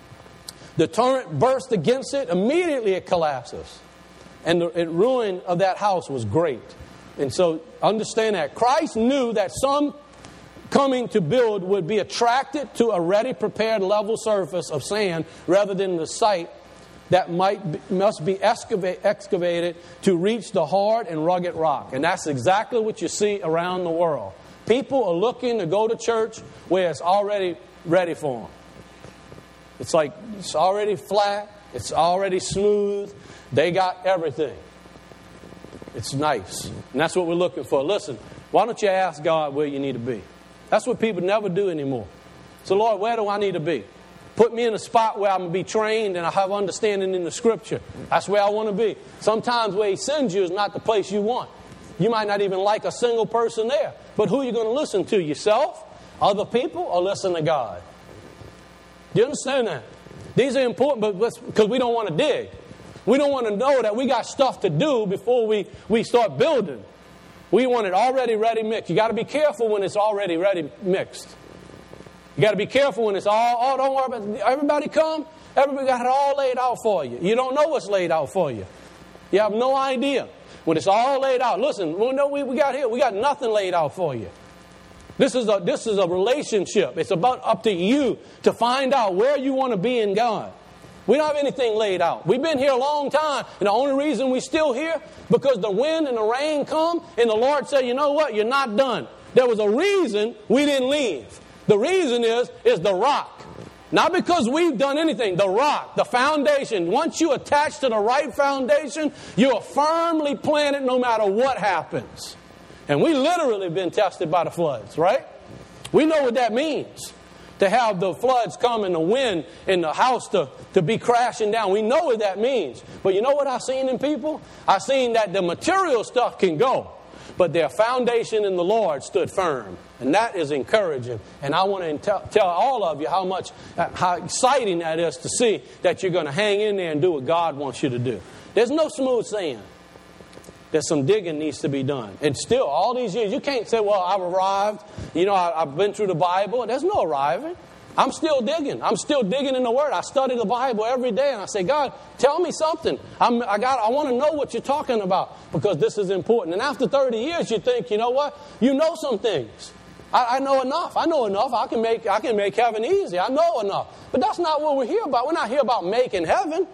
The torrent burst against it, immediately it collapses. And the ruin of that house was great. And so understand that. Christ knew that some coming to build would be attracted to a ready prepared level surface of sand rather than the site that must be excavated to reach the hard and rugged rock. And that's exactly what you see around the world. People are looking to go to church where it's already ready for them. It's like it's already flat. It's already smooth. They got everything. It's nice. And that's what we're looking for. Listen, why don't you ask God where you need to be? That's what people never do anymore. So, Lord, where do I need to be? Put me in a spot where I'm going to be trained and I have understanding in the Scripture. That's where I want to be. Sometimes where He sends you is not the place you want. You might not even like a single person there. But who are you going to listen to? Yourself? Other people? Or listen to God? Do you understand that? These are important because we don't want to dig. We don't want to know that we got stuff to do before we start building. We want it already ready mixed. You got to be careful when it's already ready mixed. You got to be careful when it's all, don't worry about it. Everybody come. Everybody got it all laid out for you. You don't know what's laid out for you. You have no idea. When it's all laid out. Listen, we got nothing laid out for you. This is a relationship. It's about up to you to find out where you want to be in God. We don't have anything laid out. We've been here a long time, and the only reason we're still here because the wind and the rain come, and the Lord said, you know what, you're not done. There was a reason we didn't leave. The reason is the rock. Not because we've done anything. The rock, the foundation. Once you attach to the right foundation, you're firmly planted no matter what happens. And we literally been tested by the floods, right? We know what that means. To have the floods come and the wind and the house to be crashing down. We know what that means. But you know what I've seen in people? I've seen that the material stuff can go. But their foundation in the Lord stood firm. And that is encouraging. And I want to tell all of you how exciting that is to see that you're going to hang in there and do what God wants you to do. There's no smooth sailing. There's some digging needs to be done. And still, all these years, you can't say, well, I've arrived. You know, I've been through the Bible. There's no arriving. I'm still digging. I'm still digging in the Word. I study the Bible every day. And I say, God, tell me something. I want to know what you're talking about because this is important. And after 30 years, you think, you know what? You know some things. I know enough. I know enough. I can make heaven easy. I know enough. But that's not what we're here about. We're not here about making heaven.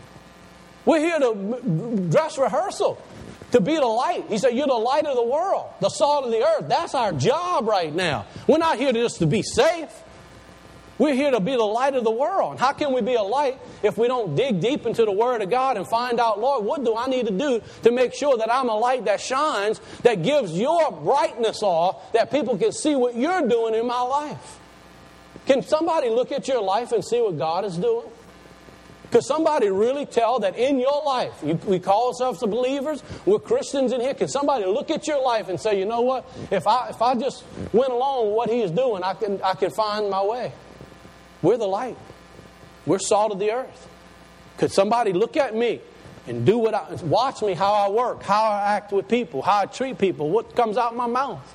We're here to dress rehearsal. To be the light. He said, you're the light of the world, the salt of the earth. That's our job right now. We're not here just to be safe. We're here to be the light of the world. And how can we be a light if we don't dig deep into the Word of God and find out, Lord, what do I need to do to make sure that I'm a light that shines, that gives your brightness off, that people can see what you're doing in my life? Can somebody look at your life and see what God is doing? Could somebody really tell that in your life, we call ourselves the believers, we're Christians in here, can somebody look at your life and say, you know what, if I just went along with what he is doing, I can find my way? We're the light. We're salt of the earth. Could somebody look at me and watch me, how I work, how I act with people, how I treat people, what comes out of my mouth?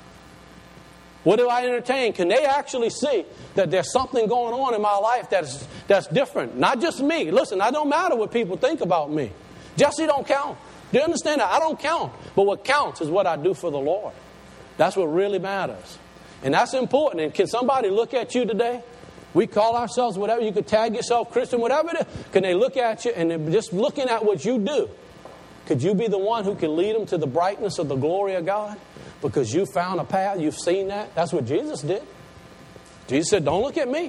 What do I entertain? Can they actually see that there's something going on in my life that's different? Not just me. Listen, I don't matter what people think about me. Jesse don't count. Do you understand that? I don't count. But what counts is what I do for the Lord. That's what really matters. And that's important. And can somebody look at you today? We call ourselves whatever. You could tag yourself Christian, whatever it is. Can they look at you and they're just looking at what you do? Could you be the one who can lead them to the brightness of the glory of God? Because you found a path, you've seen that. That's what Jesus did. Jesus said, don't look at me.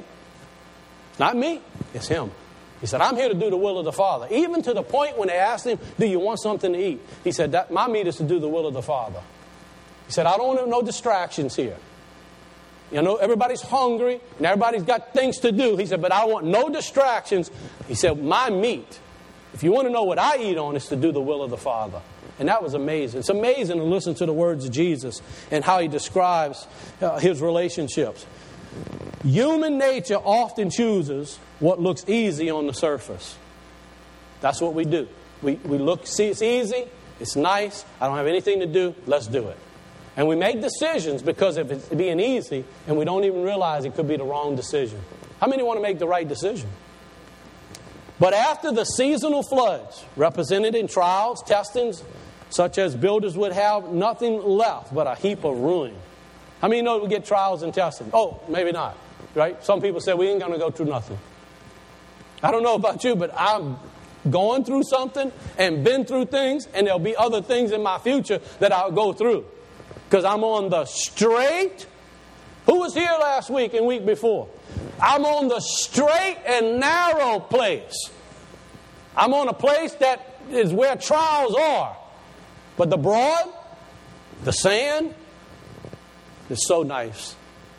Not me, it's him. He said, I'm here to do the will of the Father. Even to the point when they asked him, do you want something to eat? He said, my meat is to do the will of the Father. He said, I don't want no distractions here. You know, everybody's hungry and everybody's got things to do. He said, but I want no distractions. He said, my meat, if you want to know what I eat on, is to do the will of the Father. And that was amazing. It's amazing to listen to the words of Jesus and how he describes his relationships. Human nature often chooses what looks easy on the surface. That's what we do. We look, see it's easy, it's nice, I don't have anything to do, let's do it. And we make decisions because of it being easy, and we don't even realize it could be the wrong decision. How many want to make the right decision? But after the seasonal floods, represented in trials, testings, such as builders would have nothing left but a heap of ruin. How many know we get trials and testings? Oh, maybe not. Right? Some people say we ain't going to go through nothing. I don't know about you, but I'm going through something and been through things, and there'll be other things in my future that I'll go through. Because I'm on the straight. Who was here last week and week before? I'm on the straight and narrow place. I'm on a place that is where trials are. But the broad, the sand, is so nice.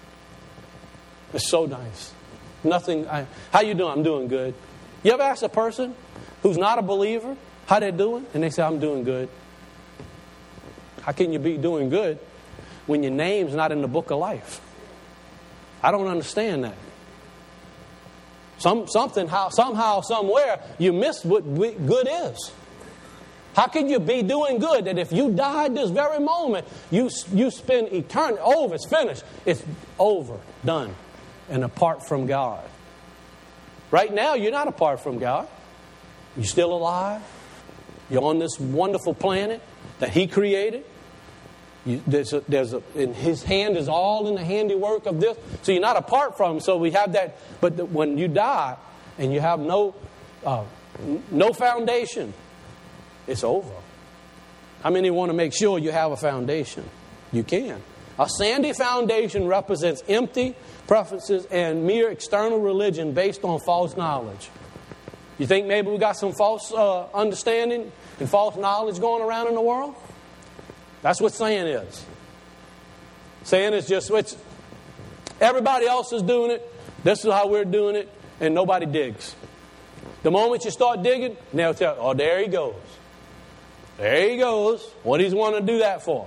It's so nice. Nothing. How you doing? I'm doing good. You ever ask a person who's not a believer how they're doing? And they say, I'm doing good. How can you be doing good when your name's not in the book of life? I don't understand that. Somehow, somewhere, you miss what good is. How can you be doing good that if you died this very moment, you spend eternity over, it's finished, it's over, done, and apart from God? Right now, you're not apart from God. You're still alive. You're on this wonderful planet that He created. And His hand is all in the handiwork of this. So you're not apart from Him. So we have that. But when you die and you have no foundation, it's over. How many want to make sure you have a foundation? You can. A sandy foundation represents empty preferences and mere external religion based on false knowledge. You think maybe we got some false understanding and false knowledge going around in the world? That's what sand is. Sand is just, everybody else is doing it. This is how we're doing it. And nobody digs. The moment you start digging, they'll tell, oh, there he goes. There he goes. What he's wanting to do that for?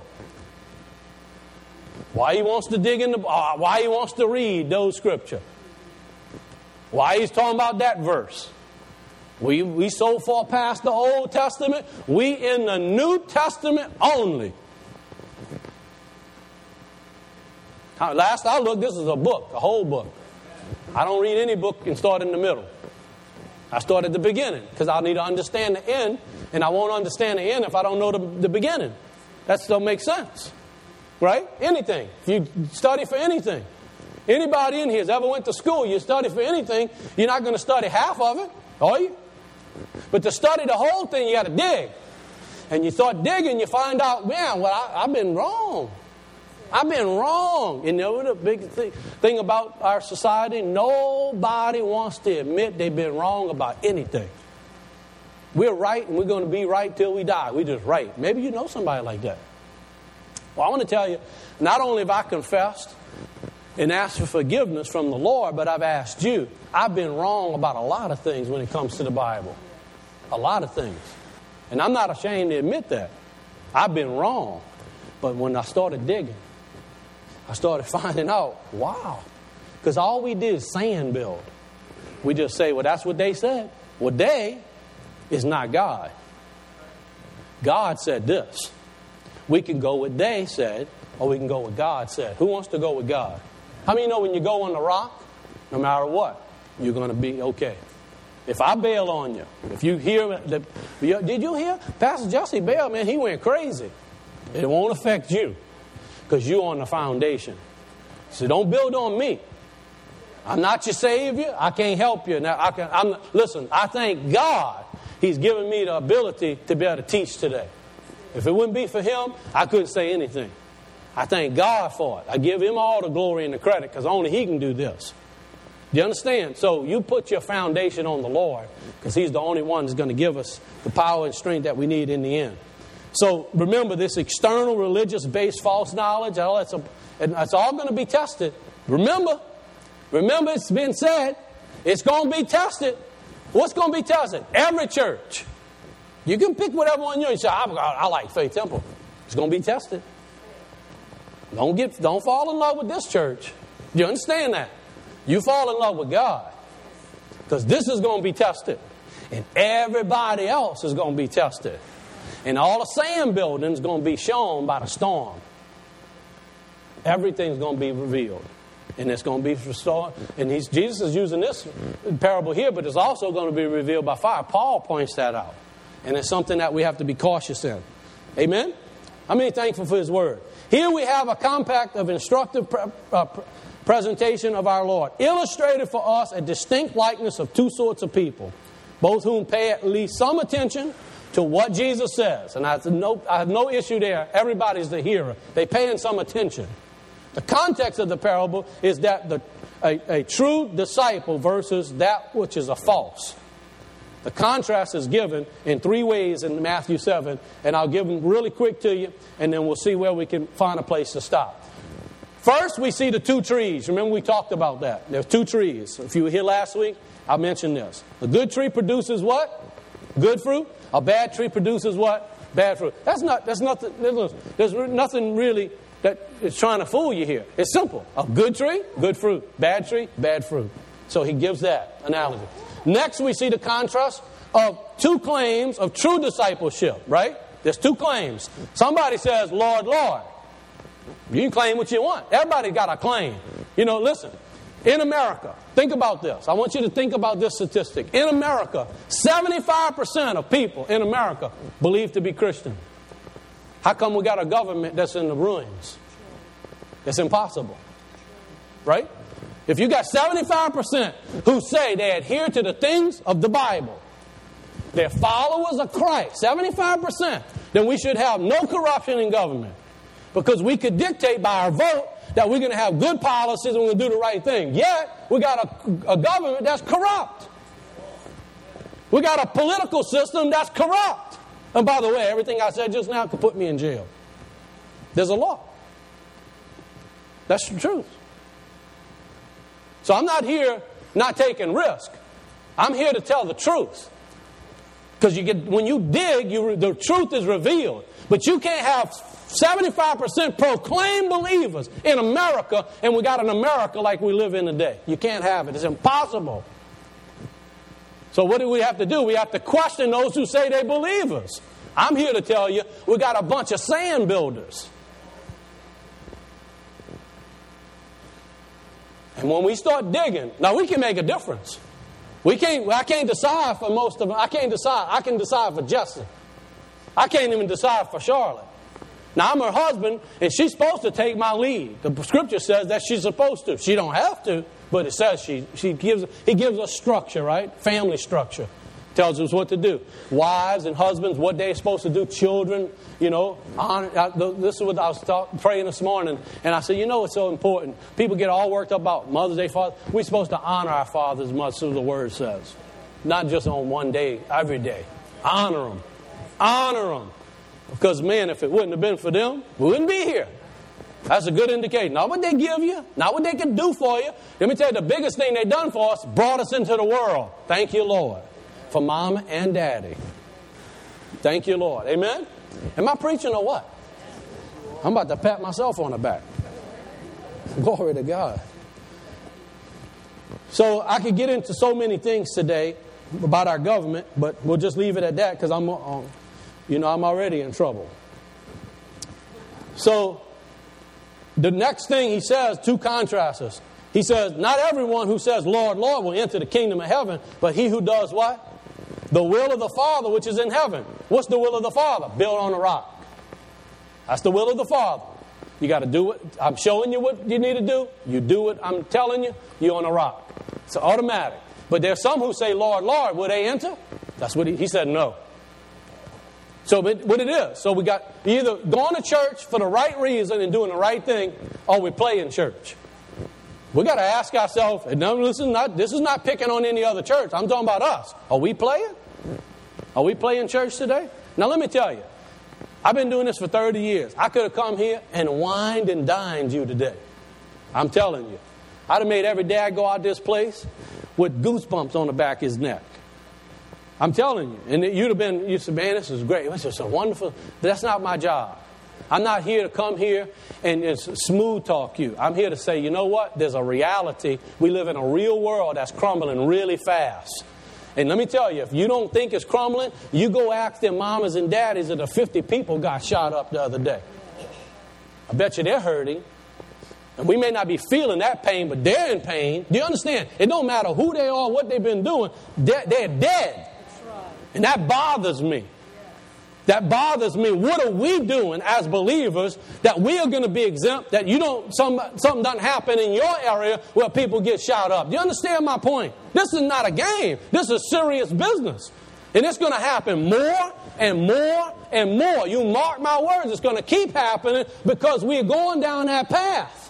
Why he wants to dig in why he wants to read those scripture? Why he's talking about that verse? We so far past the Old Testament, we in the New Testament only. Last I looked, this is a book, a whole book. I don't read any book and start in the middle. I start at the beginning because I need to understand the end, and I won't understand the end if I don't know the beginning. That don't make sense. Right? Anything. If you study for anything. Anybody in here has ever went to school, you study for anything, you're not going to study half of it, are you? But to study the whole thing, you got to dig. And you start digging, you find out, man, well, I've been wrong. I've been wrong. You know the big thing about our society? Nobody wants to admit they've been wrong about anything. We're right and we're going to be right till we die. We're just right. Maybe you know somebody like that. Well, I want to tell you, not only have I confessed and asked for forgiveness from the Lord, but I've asked you. I've been wrong about a lot of things when it comes to the Bible. A lot of things. And I'm not ashamed to admit that. I've been wrong. But when I started digging, I started finding out, wow. Because all we did is sand build. We just say, well, that's what they said. Well, they is not God. God said this. We can go with they said, or we can go with God said. Who wants to go with God? How many know when you go on the rock, no matter what, you're going to be okay? If I bail on you, if you hear, did you hear? Pastor Jesse bailed, man, he went crazy. It won't affect you because you're on the foundation. So don't build on me. I'm not your Savior. I can't help you. Now, listen, I thank God He's given me the ability to be able to teach today. If it wouldn't be for Him, I couldn't say anything. I thank God for it. I give Him all the glory and the credit because only He can do this. Do you understand? So you put your foundation on the Lord because He's the only one that's going to give us the power and strength that we need in the end. So remember, this external religious-based false knowledge, it's all going to be tested. Remember, it's been said, it's going to be tested. What's going to be tested? Every church. You can pick whatever one you say, I like Faith Temple. It's going to be tested. Don't fall in love with this church. You understand that? You fall in love with God. Because this is going to be tested. And everybody else is going to be tested. And all the sand building is going to be shown by the storm. Everything's going to be revealed. And it's going to be restored. And Jesus is using this parable here, but it's also going to be revealed by fire. Paul points that out. And it's something that we have to be cautious in. Amen? How many thankful for His Word? Here we have a compact of instructive presentation of our Lord. Illustrated for us a distinct likeness of two sorts of people, both whom pay at least some attention to what Jesus says. And I have no issue there. Everybody's the hearer. They paying some attention. The context of the parable is that a true disciple versus that which is a false. The contrast is given in three ways in Matthew 7, and I'll give them really quick to you, and then we'll see where we can find a place to stop. First, we see the two trees. Remember, we talked about that. There's two trees. If you were here last week, I mentioned this. A good tree produces what? Good fruit. A bad tree produces what? Bad fruit. There's nothing really that is trying to fool you here. It's simple. A good tree, good fruit. Bad tree, bad fruit. So he gives that analogy. Next, we see the contrast of two claims of true discipleship, right? There's two claims. Somebody says, Lord, Lord. You can claim what you want. Everybody got a claim. You know, listen. In America, think about this. I want you to think about this statistic. In America, 75% of people in America believe to be Christian. How come we got a government that's in the ruins? It's impossible. Right? If you got 75% who say they adhere to the things of the Bible, they're followers of Christ, 75%, then we should have no corruption in government. Because we could dictate by our vote that we're going to have good policies and we're going to do the right thing. Yet, we got a government that's corrupt. We got a political system that's corrupt. And by the way, everything I said just now could put me in jail. There's a law. That's the truth. So I'm not here not taking risk. I'm here to tell the truth. Because when you dig, the truth is revealed. But you can't have 75% proclaimed believers in America, and we got an America like we live in today. You can't have it. It's impossible. So what do we have to do? We have to question those who say they're believers. I'm here to tell you, we got a bunch of sand builders. And when we start digging, now we can make a difference. I can't decide for most of them. I can't decide. I can decide for Jesse. I can't even decide for Charlotte. Now, I'm her husband, and she's supposed to take my lead. The Scripture says that she's supposed to. She don't have to, but it says he gives us structure, right? Family structure. Tells us what to do. Wives and husbands, what they're supposed to do. Children, honor. This is what I was praying this morning. And I said, it's so important. People get all worked up about Mother's Day, Father. We're supposed to honor our fathers as much as the Word says. Not just on one day, every day. Honor them. Honor them. Because, man, if it wouldn't have been for them, we wouldn't be here. That's a good indication. Not what they give you, not what they can do for you. Let me tell you, the biggest thing they done for us, brought us into the world. Thank you, Lord. For Mama and Daddy. Thank you, Lord. Amen? Am I preaching or what? I'm about to pat myself on the back. Glory to God. So I could get into so many things today about our government, but we'll just leave it at that because I'm already in trouble. So the next thing he says, two contrasts. He says, not everyone who says, Lord, Lord, will enter the kingdom of heaven, but he who does what? The will of the Father which is in heaven. What's the will of the Father? Build on a rock. That's the will of the Father. You got to do it. I'm showing you what you need to do. You do it. I'm telling you, you're on a rock. It's automatic. But there's some who say, Lord, Lord, will they enter? That's what he said, no. So what it is, so we got either going to church for the right reason and doing the right thing, or we play in church. We got to ask ourselves, and no, this is not picking on any other church. I'm talking about us. Are we playing? Are we playing church today? Now let me tell you, I've been doing this for 30 years. I could have come here and wined and dined you today. I'm telling you. I'd have made every dad go out this place with goosebumps on the back of his neck. I'm telling you. And you'd say, man, this is great. This is so wonderful. But that's not my job. I'm not here to come here and just smooth talk you. I'm here to say, you know what? There's a reality. We live in a real world that's crumbling really fast. And let me tell you, if you don't think it's crumbling, you go ask their mamas and daddies that the 50 people got shot up the other day. I bet you they're hurting. And we may not be feeling that pain, but they're in pain. Do you understand? It don't matter who they are, what they've been doing. They're dead. And that bothers me. That bothers me. What are we doing as believers that we are going to be exempt, that something doesn't happen in your area where people get shot up? Do you understand my point? This is not a game. This is serious business. And it's going to happen more and more and more. You mark my words, it's going to keep happening because we're going down that path.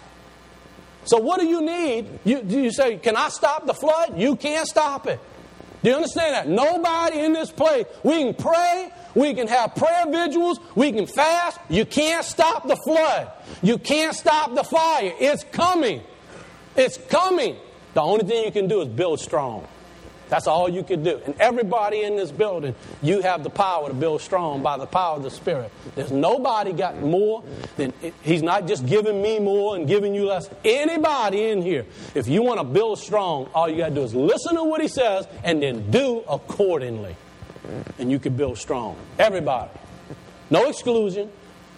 So what do you need? You say, can I stop the flood? You can't stop it. Do you understand that? Nobody in this place. We can pray. We can have prayer vigils. We can fast. You can't stop the flood. You can't stop the fire. It's coming. It's coming. The only thing you can do is build strong. That's all you can do. And everybody in this building, you have the power to build strong by the power of the Spirit. There's nobody got more than, He's not just giving me more and giving you less. Anybody in here, if you want to build strong, all you got to do is listen to what He says and then do accordingly. And you can build strong. Everybody. No exclusion.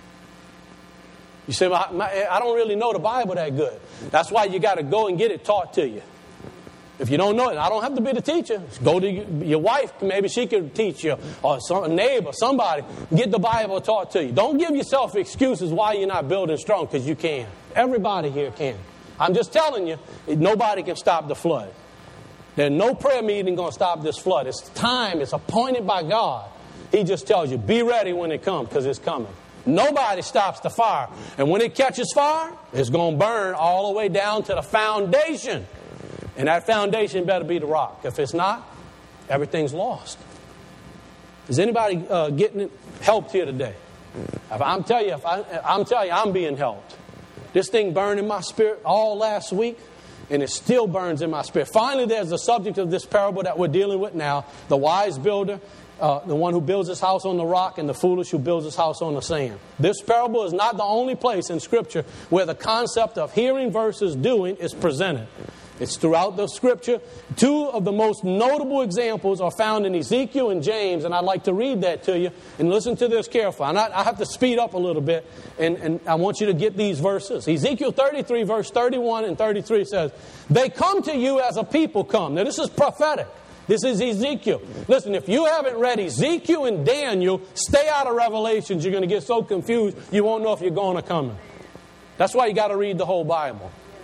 You say, well, I don't really know the Bible that good. That's why you got to go and get it taught to you. If you don't know it, I don't have to be the teacher. Just go to your wife. Maybe she can teach you. Or a neighbor, somebody. Get the Bible taught to you. Don't give yourself excuses why you're not building strong, because you can. Everybody here can. I'm just telling you, nobody can stop the flood. There's no prayer meeting going to stop this flood. It's time. It's appointed by God. He just tells you, be ready when it comes, because it's coming. Nobody stops the fire. And when it catches fire, it's going to burn all the way down to the foundation. And that foundation better be the rock. If it's not, everything's lost. Is anybody getting helped here today? I'm telling you, I'm being helped. This thing burned in my spirit all last week, and it still burns in my spirit. Finally, there's the subject of this parable that we're dealing with now. The wise builder, the one who builds his house on the rock, and the foolish who builds his house on the sand. This parable is not the only place in Scripture where the concept of hearing versus doing is presented. It's throughout the Scripture. Two of the most notable examples are found in Ezekiel and James, and I'd like to read that to you. And listen to this carefully. I have to speed up a little bit, and I want you to get these verses. Ezekiel 33, verse 31 and 33 says, "They come to you as a people come." Now, this is prophetic. This is Ezekiel. Listen, if you haven't read Ezekiel and Daniel, stay out of Revelations. You're going to get so confused, you won't know if you're going or coming. That's why you got to read the whole Bible.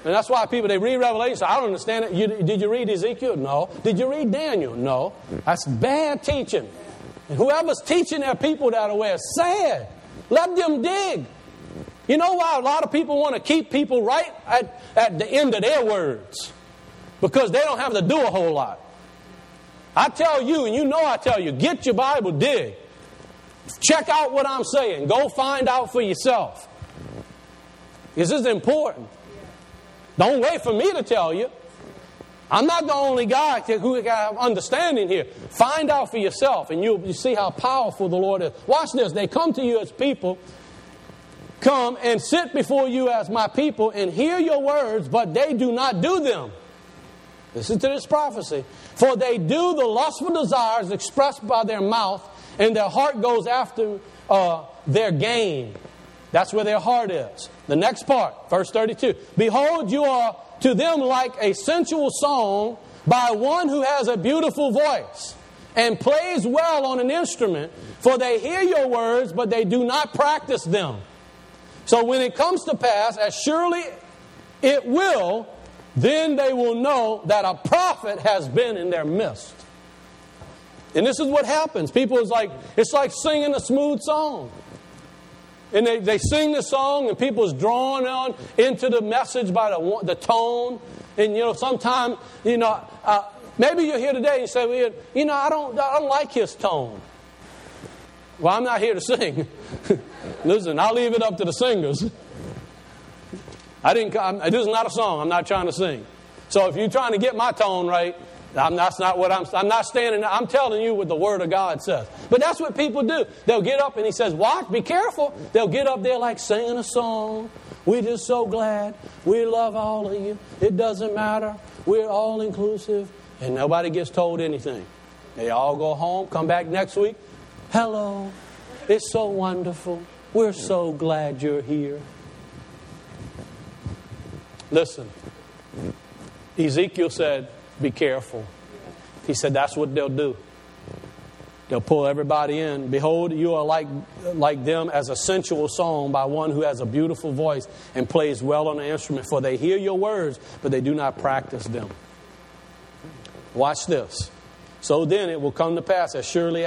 And that's why people, they read Revelation, say, I don't understand it. Did you read Ezekiel? No. Did you read Daniel? No. That's bad teaching. And whoever's teaching their people that way is sad. Let them dig. You know why a lot of people want to keep people right at the end of their words? Because they don't have to do a whole lot. I tell you, and you know I tell you, get your Bible, dig. Check out what I'm saying. Go find out for yourself. This is important. Don't wait for me to tell you. I'm not the only guy who have understanding here. Find out for yourself, and you see how powerful the Lord is. Watch this. They come to you as people. Come and sit before you as my people and hear your words, but they do not do them. Listen to this prophecy. For they do the lustful desires expressed by their mouth, and their heart goes after their gain. That's where their heart is. The next part, verse 32. Behold, you are to them like a sensual song by one who has a beautiful voice and plays well on an instrument, for they hear your words, but they do not practice them. So when it comes to pass, as surely it will, then they will know that a prophet has been in their midst. And this is what happens. People it's like singing a smooth song. And they sing the song, and people's drawn on into the message by the tone. And sometimes maybe you're here today and you say, well, I don't like his tone. Well, I'm not here to sing. Listen, I'll leave it up to the singers. This is not a song. I'm not trying to sing. So if you're trying to get my tone right, that's not what I'm not standing there. I'm telling you what the Word of God says. But that's what people do. They'll get up and he says, watch, be careful. They'll get up there like singing a song. We're just so glad. We love all of you. It doesn't matter. We're all inclusive. And nobody gets told anything. They all go home, come back next week. Hello. It's so wonderful. We're so glad you're here. Listen. Ezekiel said, be careful. He said that's what they'll do. They'll pull everybody in. Behold, you are like them as a sensual song by one who has a beautiful voice and plays well on an instrument. For they hear your words, but they do not practice them. Watch this. So then it will come to pass as surely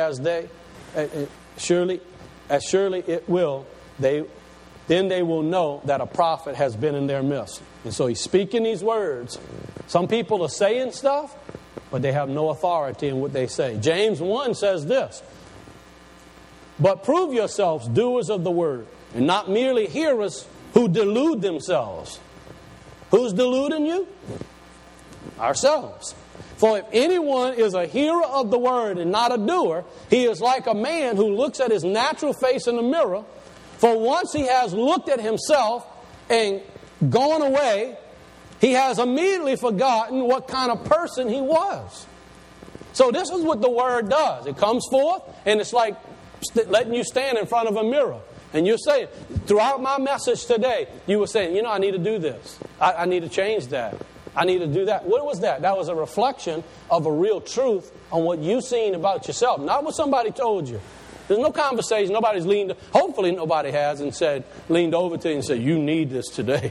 it will, then they will know that a prophet has been in their midst. And so he's speaking these words. Some people are saying stuff, but they have no authority in what they say. James 1 says this. But prove yourselves doers of the word, and not merely hearers who delude themselves. Who's deluding you? Ourselves. For if anyone is a hearer of the word and not a doer, he is like a man who looks at his natural face in the mirror. For once he has looked at himself and gone away, he has immediately forgotten what kind of person he was. So this is what the Word does. It comes forth, and it's like letting you stand in front of a mirror. And you're saying, throughout my message today, you were saying, I need to do this. I need to change that. I need to do that. What was that? That was a reflection of a real truth on what you've seen about yourself, not what somebody told you. There's no conversation. Nobody's hopefully nobody has leaned over to you and said, you need this today.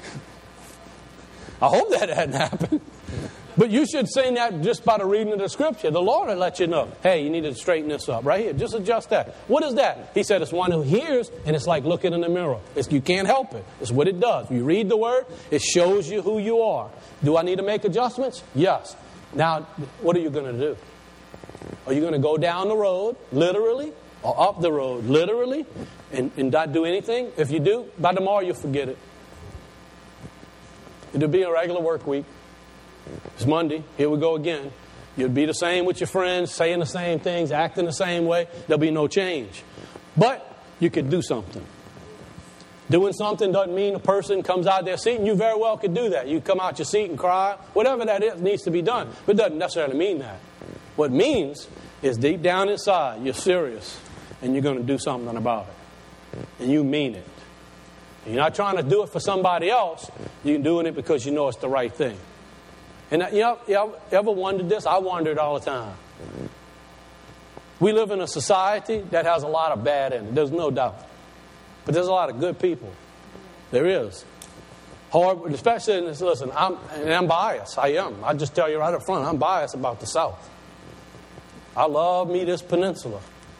I hope that hadn't happened. But you should say that just by the reading of the Scripture. The Lord will let you know, hey, you need to straighten this up right here. Just adjust that. What is that? He said it's one who hears, and it's like looking in the mirror. You can't help it. It's what it does. You read the Word, it shows you who you are. Do I need to make adjustments? Yes. Now, what are you going to do? Are you going to go down the road, literally, or up the road, literally, and not do anything? If you do, by tomorrow you'll forget it. It'll be a regular work week. It's Monday. Here we go again. You'll be the same with your friends, saying the same things, acting the same way. There'll be no change. But you could do something. Doing something doesn't mean a person comes out their seat, and you very well could do that. You come out your seat and cry. Whatever that is needs to be done. But it doesn't necessarily mean that. What it means is deep down inside, you're serious, and you're going to do something about it. And you mean it. You're not trying to do it for somebody else. You're doing it because you know it's the right thing. And you ever wondered this? I wonder it all the time. We live in a society that has a lot of bad in it. There's no doubt. But there's a lot of good people. There is. hard, especially in this. Listen, I'm biased. I am. I just tell you right up front, I'm biased about the South. I love me this peninsula.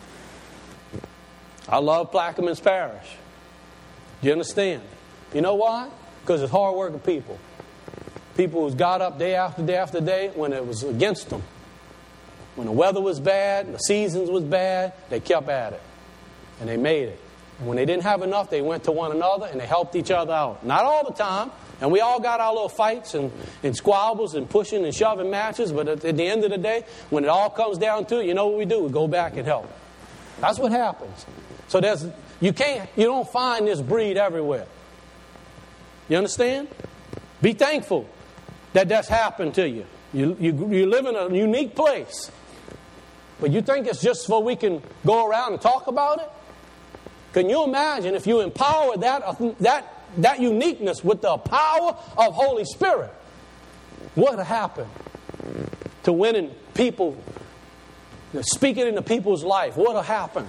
I love Plaquemines Parish. Do you understand? You know why? Because it's hard-working people. People who's got up day after day after day when it was against them. When the weather was bad, the seasons was bad, they kept at it. And they made it. And when they didn't have enough, they went to one another and they helped each other out. Not all the time. And we all got our little fights and squabbles and pushing and shoving matches. But at the end of the day, when it all comes down to it, you know what we do? We go back and help. That's what happens. So you don't find this breed everywhere. You understand? Be thankful that that's happened to you. You live in a unique place. But you think it's just so we can go around and talk about it? Can you imagine if you empower that uniqueness with the power of Holy Spirit? What would happen to winning people, speaking into people's life? What will happen?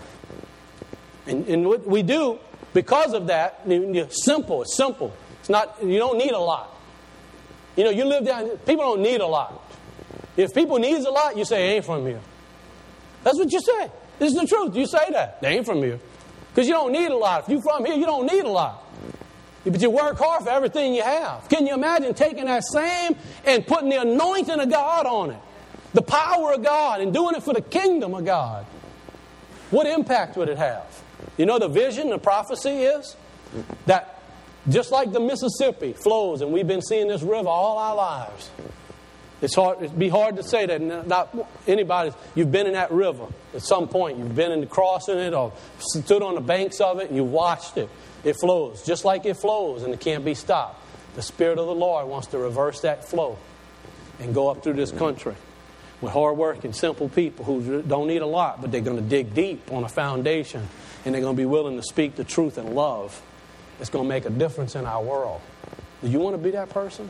And what we do because of that, it's simple. It's not. You don't need a lot. You live down. People don't need a lot. If people needs a lot, you say, "They ain't from here." That's what you say. This is the truth. You say that. They ain't from here. Because you don't need a lot. If you're from here, you don't need a lot. But you work hard for everything you have. Can you imagine taking that same and putting the anointing of God on it? The power of God and doing it for the kingdom of God. What impact would it have? You know the vision, the prophecy is that just like the Mississippi flows, and we've been seeing this river all our lives. It'd be hard to say that not anybody, you've been in that river at some point. You've been in crossing it or stood on the banks of it and you watched it. It flows just like it flows and it can't be stopped. The Spirit of the Lord wants to reverse that flow and go up through this country with hard-working, simple people who don't need a lot, but they're going to dig deep on a foundation and they're going to be willing to speak the truth in love. It's going to make a difference in our world. Do you want to be that person?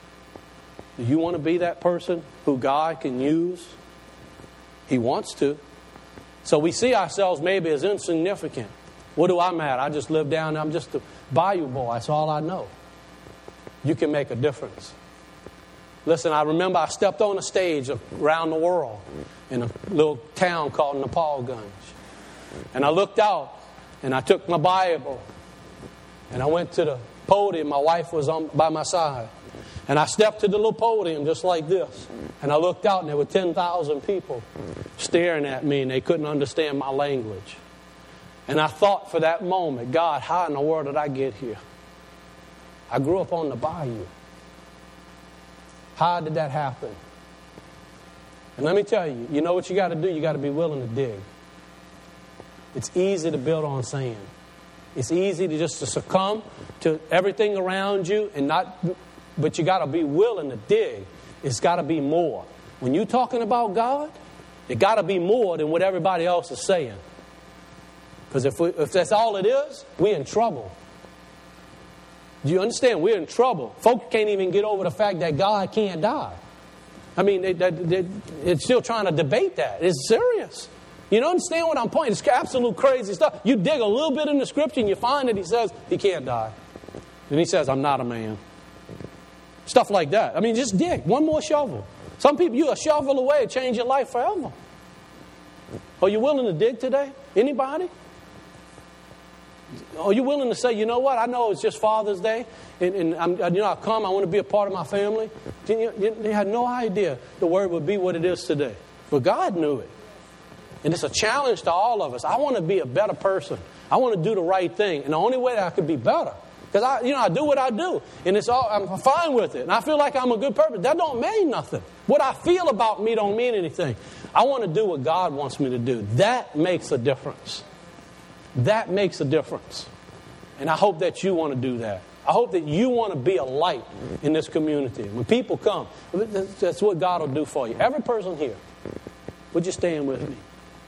Do you want to be that person who God can use? He wants to. So we see ourselves maybe as insignificant. What do I matter? I just live down there. I'm just a bayou boy. That's all I know. You can make a difference. Listen, I remember I stepped on a stage around the world in a little town called Napalganj. And I looked out and I took my Bible and I went to the podium. My wife was by my side. And I stepped to the little podium just like this. And I looked out and there were 10,000 people staring at me and they couldn't understand my language. And I thought for that moment, God, how in the world did I get here? I grew up on the bayou. How did that happen? And let me tell you, you know what you got to do? You got to be willing to dig. It's easy to build on sand. It's easy to just succumb to everything around you and not... But you got to be willing to dig. It's got to be more. When you're talking about God, it got to be more than what everybody else is saying. Because if that's all it is, we're in trouble. Do you understand? We're in trouble. Folks can't even get over the fact that God can't die. I mean, they're still trying to debate that. It's serious. You don't understand what I'm pointing? It's absolute crazy stuff. You dig a little bit in the scripture and you find that he says he can't die. And he says, I'm not a man. Stuff like that. I mean, just dig. One more shovel. Some people, you a shovel away, change your life forever. Are you willing to dig today? Anybody? Are you willing to say, you know what? I know it's just Father's Day, and I come. I want to be a part of my family. You had no idea the word would be what it is today, but God knew it, and it's a challenge to all of us. I want to be a better person. I want to do the right thing, and the only way that I could be better. Because I do what I do, and I'm fine with it, and I feel like I'm a good person. That don't mean nothing. What I feel about me don't mean anything. I want to do what God wants me to do. That makes a difference. That makes a difference. And I hope that you want to do that. I hope that you want to be a light in this community. When people come, that's what God will do for you. Every person here, would you stand with me?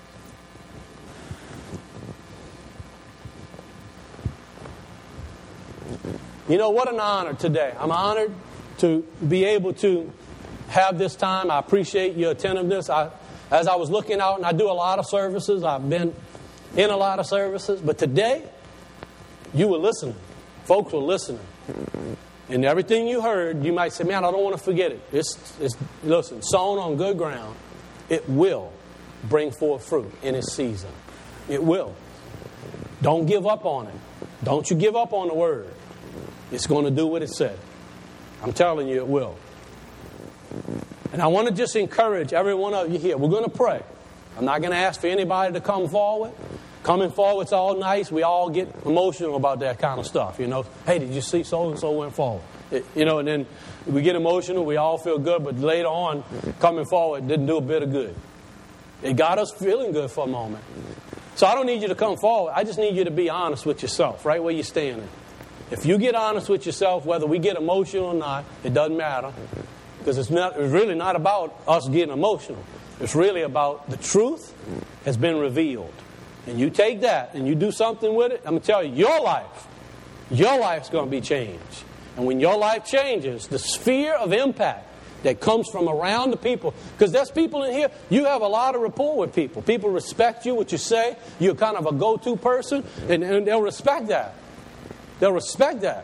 You know, what an honor today. I'm honored to be able to have this time. I appreciate your attentiveness. As I was looking out, and I do a lot of services. I've been in a lot of services. But today, you were listening. Folks were listening. And everything you heard, you might say, man, I don't want to forget it. Listen, sown on good ground, it will bring forth fruit in its season. It will. Don't give up on it. Don't you give up on the word. It's going to do what it said. I'm telling you, it will. And I want to just encourage every one of you here. We're going to pray. I'm not going to ask for anybody to come forward. Coming forward's all nice. We all get emotional about that kind of stuff, you know. Hey, did you see so-and-so went forward? And then we get emotional. We all feel good. But later on, coming forward didn't do a bit of good. It got us feeling good for a moment. So I don't need you to come forward. I just need you to be honest with yourself, right where you're standing. If you get honest with yourself, whether we get emotional or not, it doesn't matter. Because it's really not about us getting emotional. It's really about the truth has been revealed. And you take that and you do something with it, I'm going to tell you, your life's going to be changed. And when your life changes, the sphere of impact that comes from around the people, because there's people in here, you have a lot of rapport with people. People respect you, what you say. You're kind of a go-to person, and they'll respect that. They'll respect that.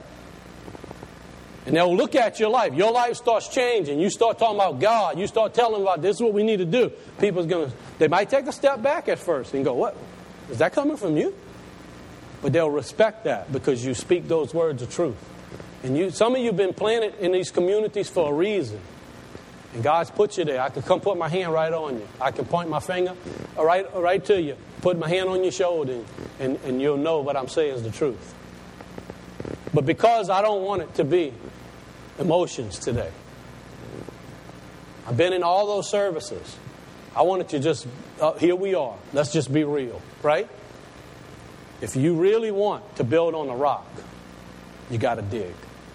And they'll look at your life. Your life starts changing. You start talking about God. You start telling them about this is what we need to do. They might take a step back at first and go, what? Is that coming from you? But they'll respect that because you speak those words of truth. And some of you have been planted in these communities for a reason. And God's put you there. I can come put my hand right on you. I can point my finger right to you. Put my hand on your shoulder and you'll know what I'm saying is the truth. But because I don't want it to be emotions today. I've been in all those services. I wanted to just, here we are. Let's just be real, right? If you really want to build on the rock, you got to dig.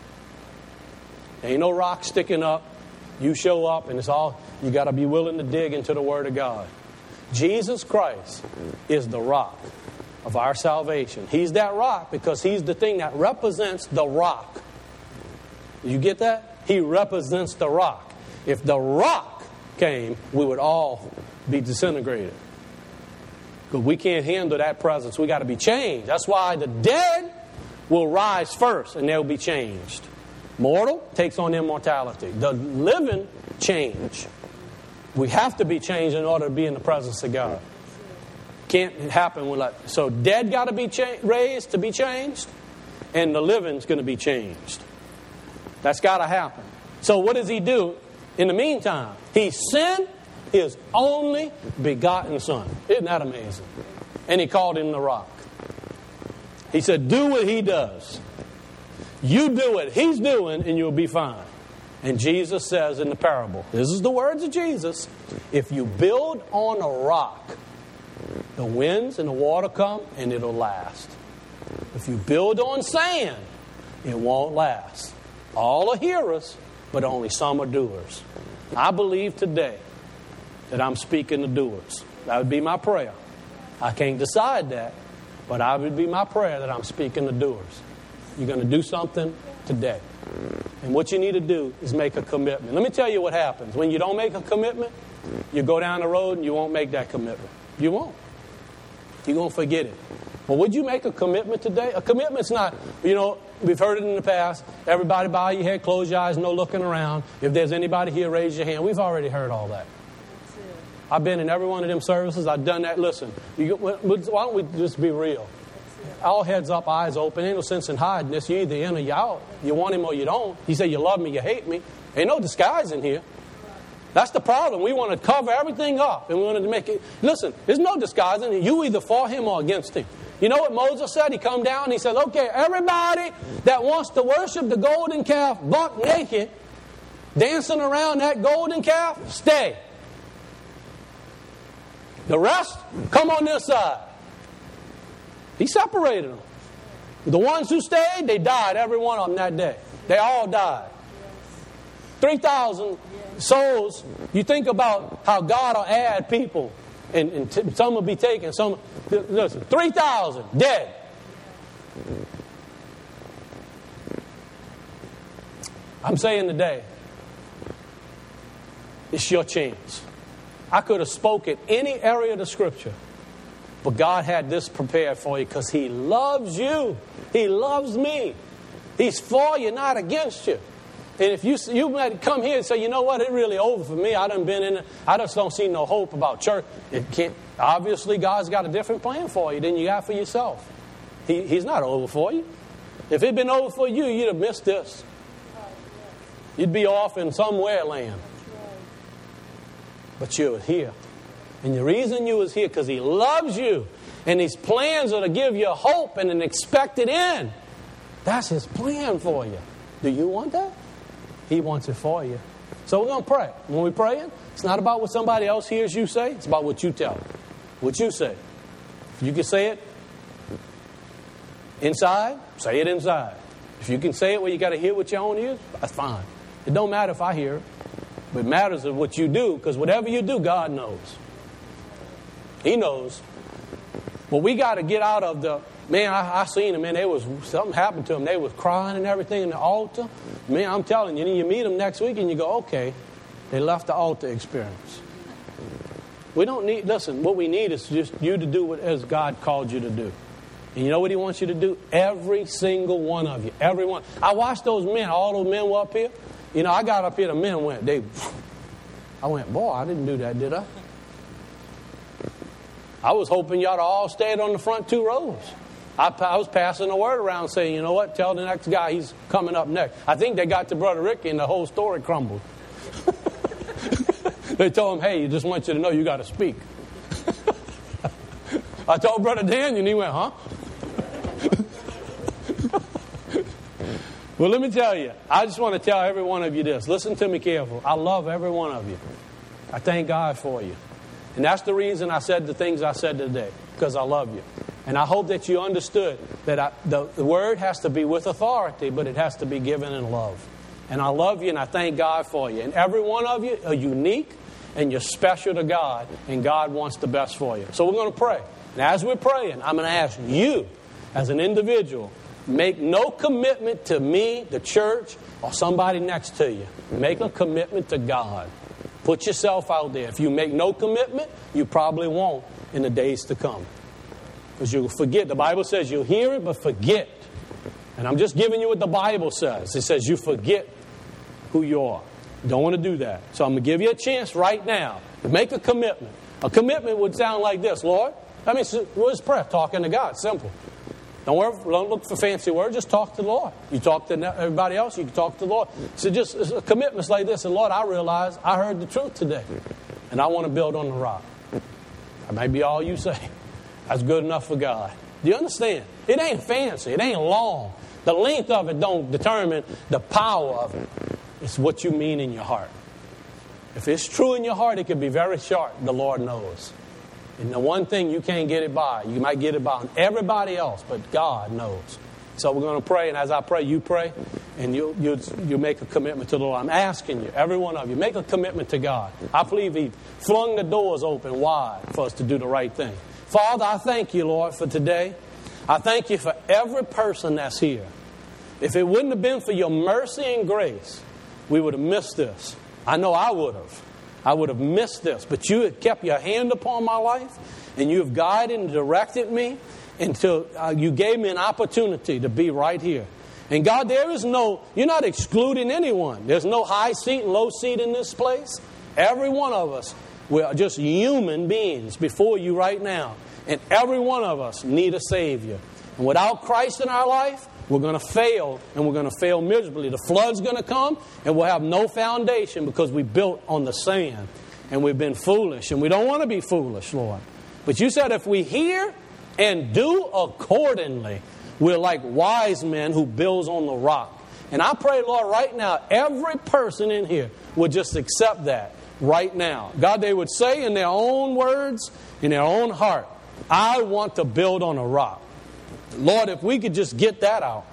There ain't no rock sticking up. You show up and it's all, you got to be willing to dig into the Word of God. Jesus Christ is the rock of our salvation. He's that rock because He's the thing that represents the rock. You get that? He represents the rock. If the rock came, we would all be disintegrated. But we can't handle that presence. We got to be changed. That's why the dead will rise first and they'll be changed. Mortal takes on immortality. The living change. We have to be changed in order to be in the presence of God. Can't happen without. So dead got to be raised to be changed, and the living's going to be changed. That's got to happen. So what does He do in the meantime? He sent His only begotten Son. Isn't that amazing? And He called Him the rock. He said, do what He does. You do what He's doing and you'll be fine. And Jesus says in the parable, this is the words of Jesus, if you build on a rock, the winds and the water come and it'll last. If you build on sand, it won't last. All are hearers, but only some are doers. I believe today that I'm speaking to doers. That would be my prayer. I can't decide that, but that would be my prayer that I'm speaking to doers. You're going to do something today. And what you need to do is make a commitment. Let me tell you what happens. When you don't make a commitment, you go down the road and you won't make that commitment. You won't. You're going to forget it. But would you make a commitment today? A commitment's not, we've heard it in the past. Everybody bow your head, close your eyes, no looking around. If there's anybody here, raise your hand. We've already heard all that. I've been in every one of them services. I've done that. Listen, why don't we just be real? All heads up, eyes open. Ain't no sense in hiding this. You either in or you out. You want Him or you don't. He said, you love me, you hate me. Ain't no disguise in here. That's the problem. We want to cover everything up. And we want to make it. Listen, there's no disguise in it. You either for Him or against Him. You know what Moses said? He come down and he said, okay, everybody that wants to worship the golden calf buck naked, dancing around that golden calf, stay. The rest, come on this side. He separated them. The ones who stayed, they died, every one of them that day. They all died. 3,000 souls. You think about how God will add people, and some will be taken. Some, listen, 3,000 dead. I'm saying today, it's your chance. I could have spoken any area of the Scripture. But God had this prepared for you because He loves you. He loves me. He's for you, not against you. And if you might come here and say, you know what, it's really over for me. I just don't see no hope about church. It can't. Obviously, God's got a different plan for you than you got for yourself. He's not over for you. If it had been over for you, you'd have missed this. You'd be off in somewhere land. But you were here. And the reason you was here, because He loves you. And His plans are to give you hope and an expected end. That's His plan for you. Do you want that? He wants it for you. So we're going to pray. When we're praying, it's not about what somebody else hears you say. It's about what you tell them. What you say. If you can say it inside, say it inside. If you can say it where you got to hear with your own ears, that's fine. It don't matter if I hear it. But it matters is what you do, because whatever you do, God knows. He knows. Well, we got to get out of the... Man, I seen them, man, something happened to them. They was crying and everything in the altar. Man, I'm telling you, you meet them next week and you go, okay, they left the altar experience. We don't need... Listen, what we need is just you to do what as God called you to do. And you know what He wants you to do? Every single one of you. Every one. I watched those men. All those men were up here. You know, I got up here, the men went, I went, boy, I didn't do that, did I? I was hoping y'all all stayed on the front 2 rows. I was passing the word around saying, you know what, tell the next guy he's coming up next. I think they got to Brother Ricky and the whole story crumbled. They told him, hey, you just want you to know you got to speak. I told Brother Daniel and he went, huh? Well, let me tell you, I just want to tell every one of you this. Listen to me careful. I love every one of you. I thank God for you. And that's the reason I said the things I said today, because I love you. And I hope that you understood that the word has to be with authority, but it has to be given in love. And I love you and I thank God for you. And every one of you are unique and you're special to God, and God wants the best for you. So we're going to pray. And as we're praying, I'm going to ask you as an individual, make no commitment to me, the church, or somebody next to you. Make a commitment to God. Put yourself out there. If you make no commitment, you probably won't in the days to come. Because you'll forget. The Bible says you'll hear it, but forget. And I'm just giving you what the Bible says. It says you forget who you are. You don't want to do that. So I'm going to give you a chance right now to make a commitment. A commitment would sound like this. Lord, I mean, what's prayer? Talking to God. Simple. Don't look for fancy words. Just talk to the Lord. You talk to everybody else, you can talk to the Lord. So just commitments like this. And Lord, I realize I heard the truth today. And I want to build on the rock. That may be all you say. That's good enough for God. Do you understand? It ain't fancy. It ain't long. The length of it don't determine the power of it. It's what you mean in your heart. If it's true in your heart, it can be very short. The Lord knows. And the one thing you can't get it by, you might get it by everybody else, but God knows. So we're going to pray, and as I pray, you pray, and you make a commitment to the Lord. I'm asking you, every one of you, make a commitment to God. I believe He flung the doors open wide for us to do the right thing. Father, I thank you, Lord, for today. I thank you for every person that's here. If it wouldn't have been for your mercy and grace, we would have missed this. I know I would have. I would have missed this. But you have kept your hand upon my life, and you have guided and directed me until you gave me an opportunity to be right here. And God, you're not excluding anyone. There's no high seat and low seat in this place. Every one of us, we're just human beings before you right now. And every one of us need a Savior. And without Christ in our life, we're going to fail, and we're going to fail miserably. The flood's going to come, and we'll have no foundation because we built on the sand, and we've been foolish, and we don't want to be foolish, Lord. But you said if we hear and do accordingly, we're like wise men who builds on the rock. And I pray, Lord, right now, every person in here would just accept that right now. God, they would say in their own words, in their own heart, I want to build on a rock. Lord, if we could just get that out,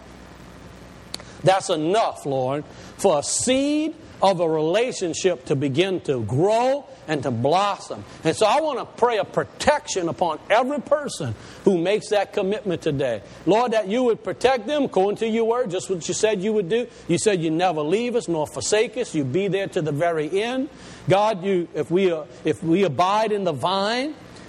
that's enough, Lord, for a seed of a relationship to begin to grow and to blossom. And so I want to pray a protection upon every person who makes that commitment today. Lord, that you would protect them according to your word, just what you said you would do. You said you never leave us nor forsake us. You be there to the very end. God, if we abide in the vine,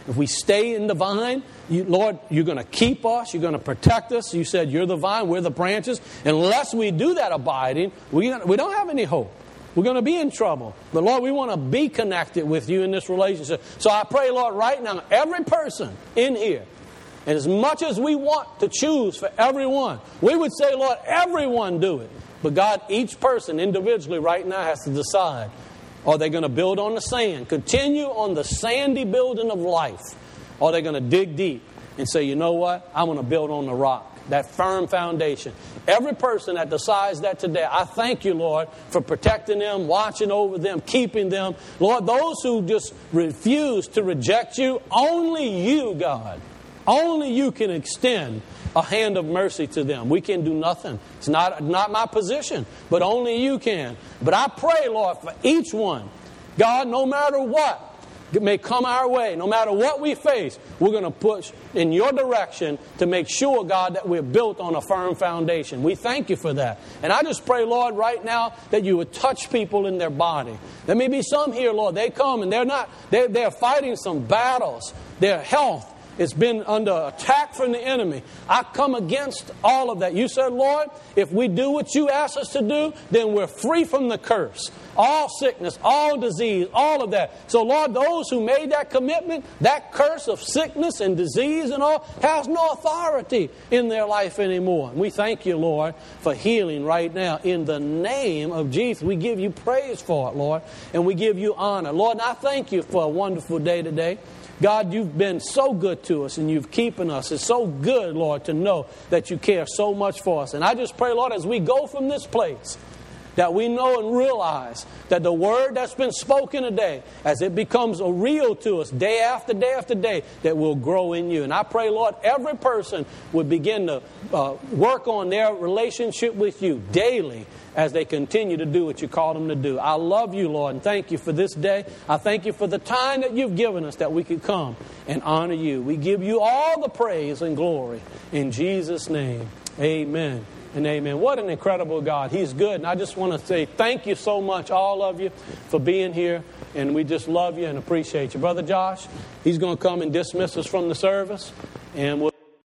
If we stay in the vine, Lord, you're going to keep us. You're going to protect us. You said you're the vine, we're the branches. Unless we do that abiding, we don't have any hope. We're going to be in trouble. But Lord, we want to be connected with you in this relationship. So I pray, Lord, right now, every person in here, and as much as we want to choose for everyone, we would say, Lord, everyone do it. But God, each person individually right now has to decide, are they going to build on the sand, continue on the sandy building of life, or are they going to dig deep and say, you know what, I want to build on the rock, that firm foundation. Every person that decides that today, I thank you, Lord, for protecting them, watching over them, keeping them. Lord, those who just refuse to reject you, only you, God, only you can extend a hand of mercy to them. We can do nothing. It's not my position, but only you can. But I pray, Lord, for each one, God, no matter what may come our way, no matter what we face, we're going to push in your direction to make sure, God, that we're built on a firm foundation. We thank you for that. And I just pray, Lord, right now that you would touch people in their body. There may be some here, Lord, they come and they're fighting some battles. Their health has been under attack from the enemy. I come against all of that. You said, Lord, if we do what you ask us to do, then we're free from the curse. All sickness, all disease, all of that. So, Lord, those who made that commitment, that curse of sickness and disease and all, has no authority in their life anymore. And we thank you, Lord, for healing right now. In the name of Jesus, we give you praise for it, Lord, and we give you honor. Lord, and I thank you for a wonderful day today. God, you've been so good to us and you've keeping us. It's so good, Lord, to know that you care so much for us. And I just pray, Lord, as we go from this place, that we know and realize that the word that's been spoken today, as it becomes real to us day after day after day, that we'll grow in you. And I pray, Lord, every person would begin to work on their relationship with you daily as they continue to do what you called them to do. I love you, Lord, and thank you for this day. I thank you for the time that you've given us that we could come and honor you. We give you all the praise and glory. In Jesus' name, amen and amen. What an incredible God. He's good. And I just want to say thank you so much, all of you, for being here. And we just love you and appreciate you. Brother Josh, he's going to come and dismiss us from the service. And we'll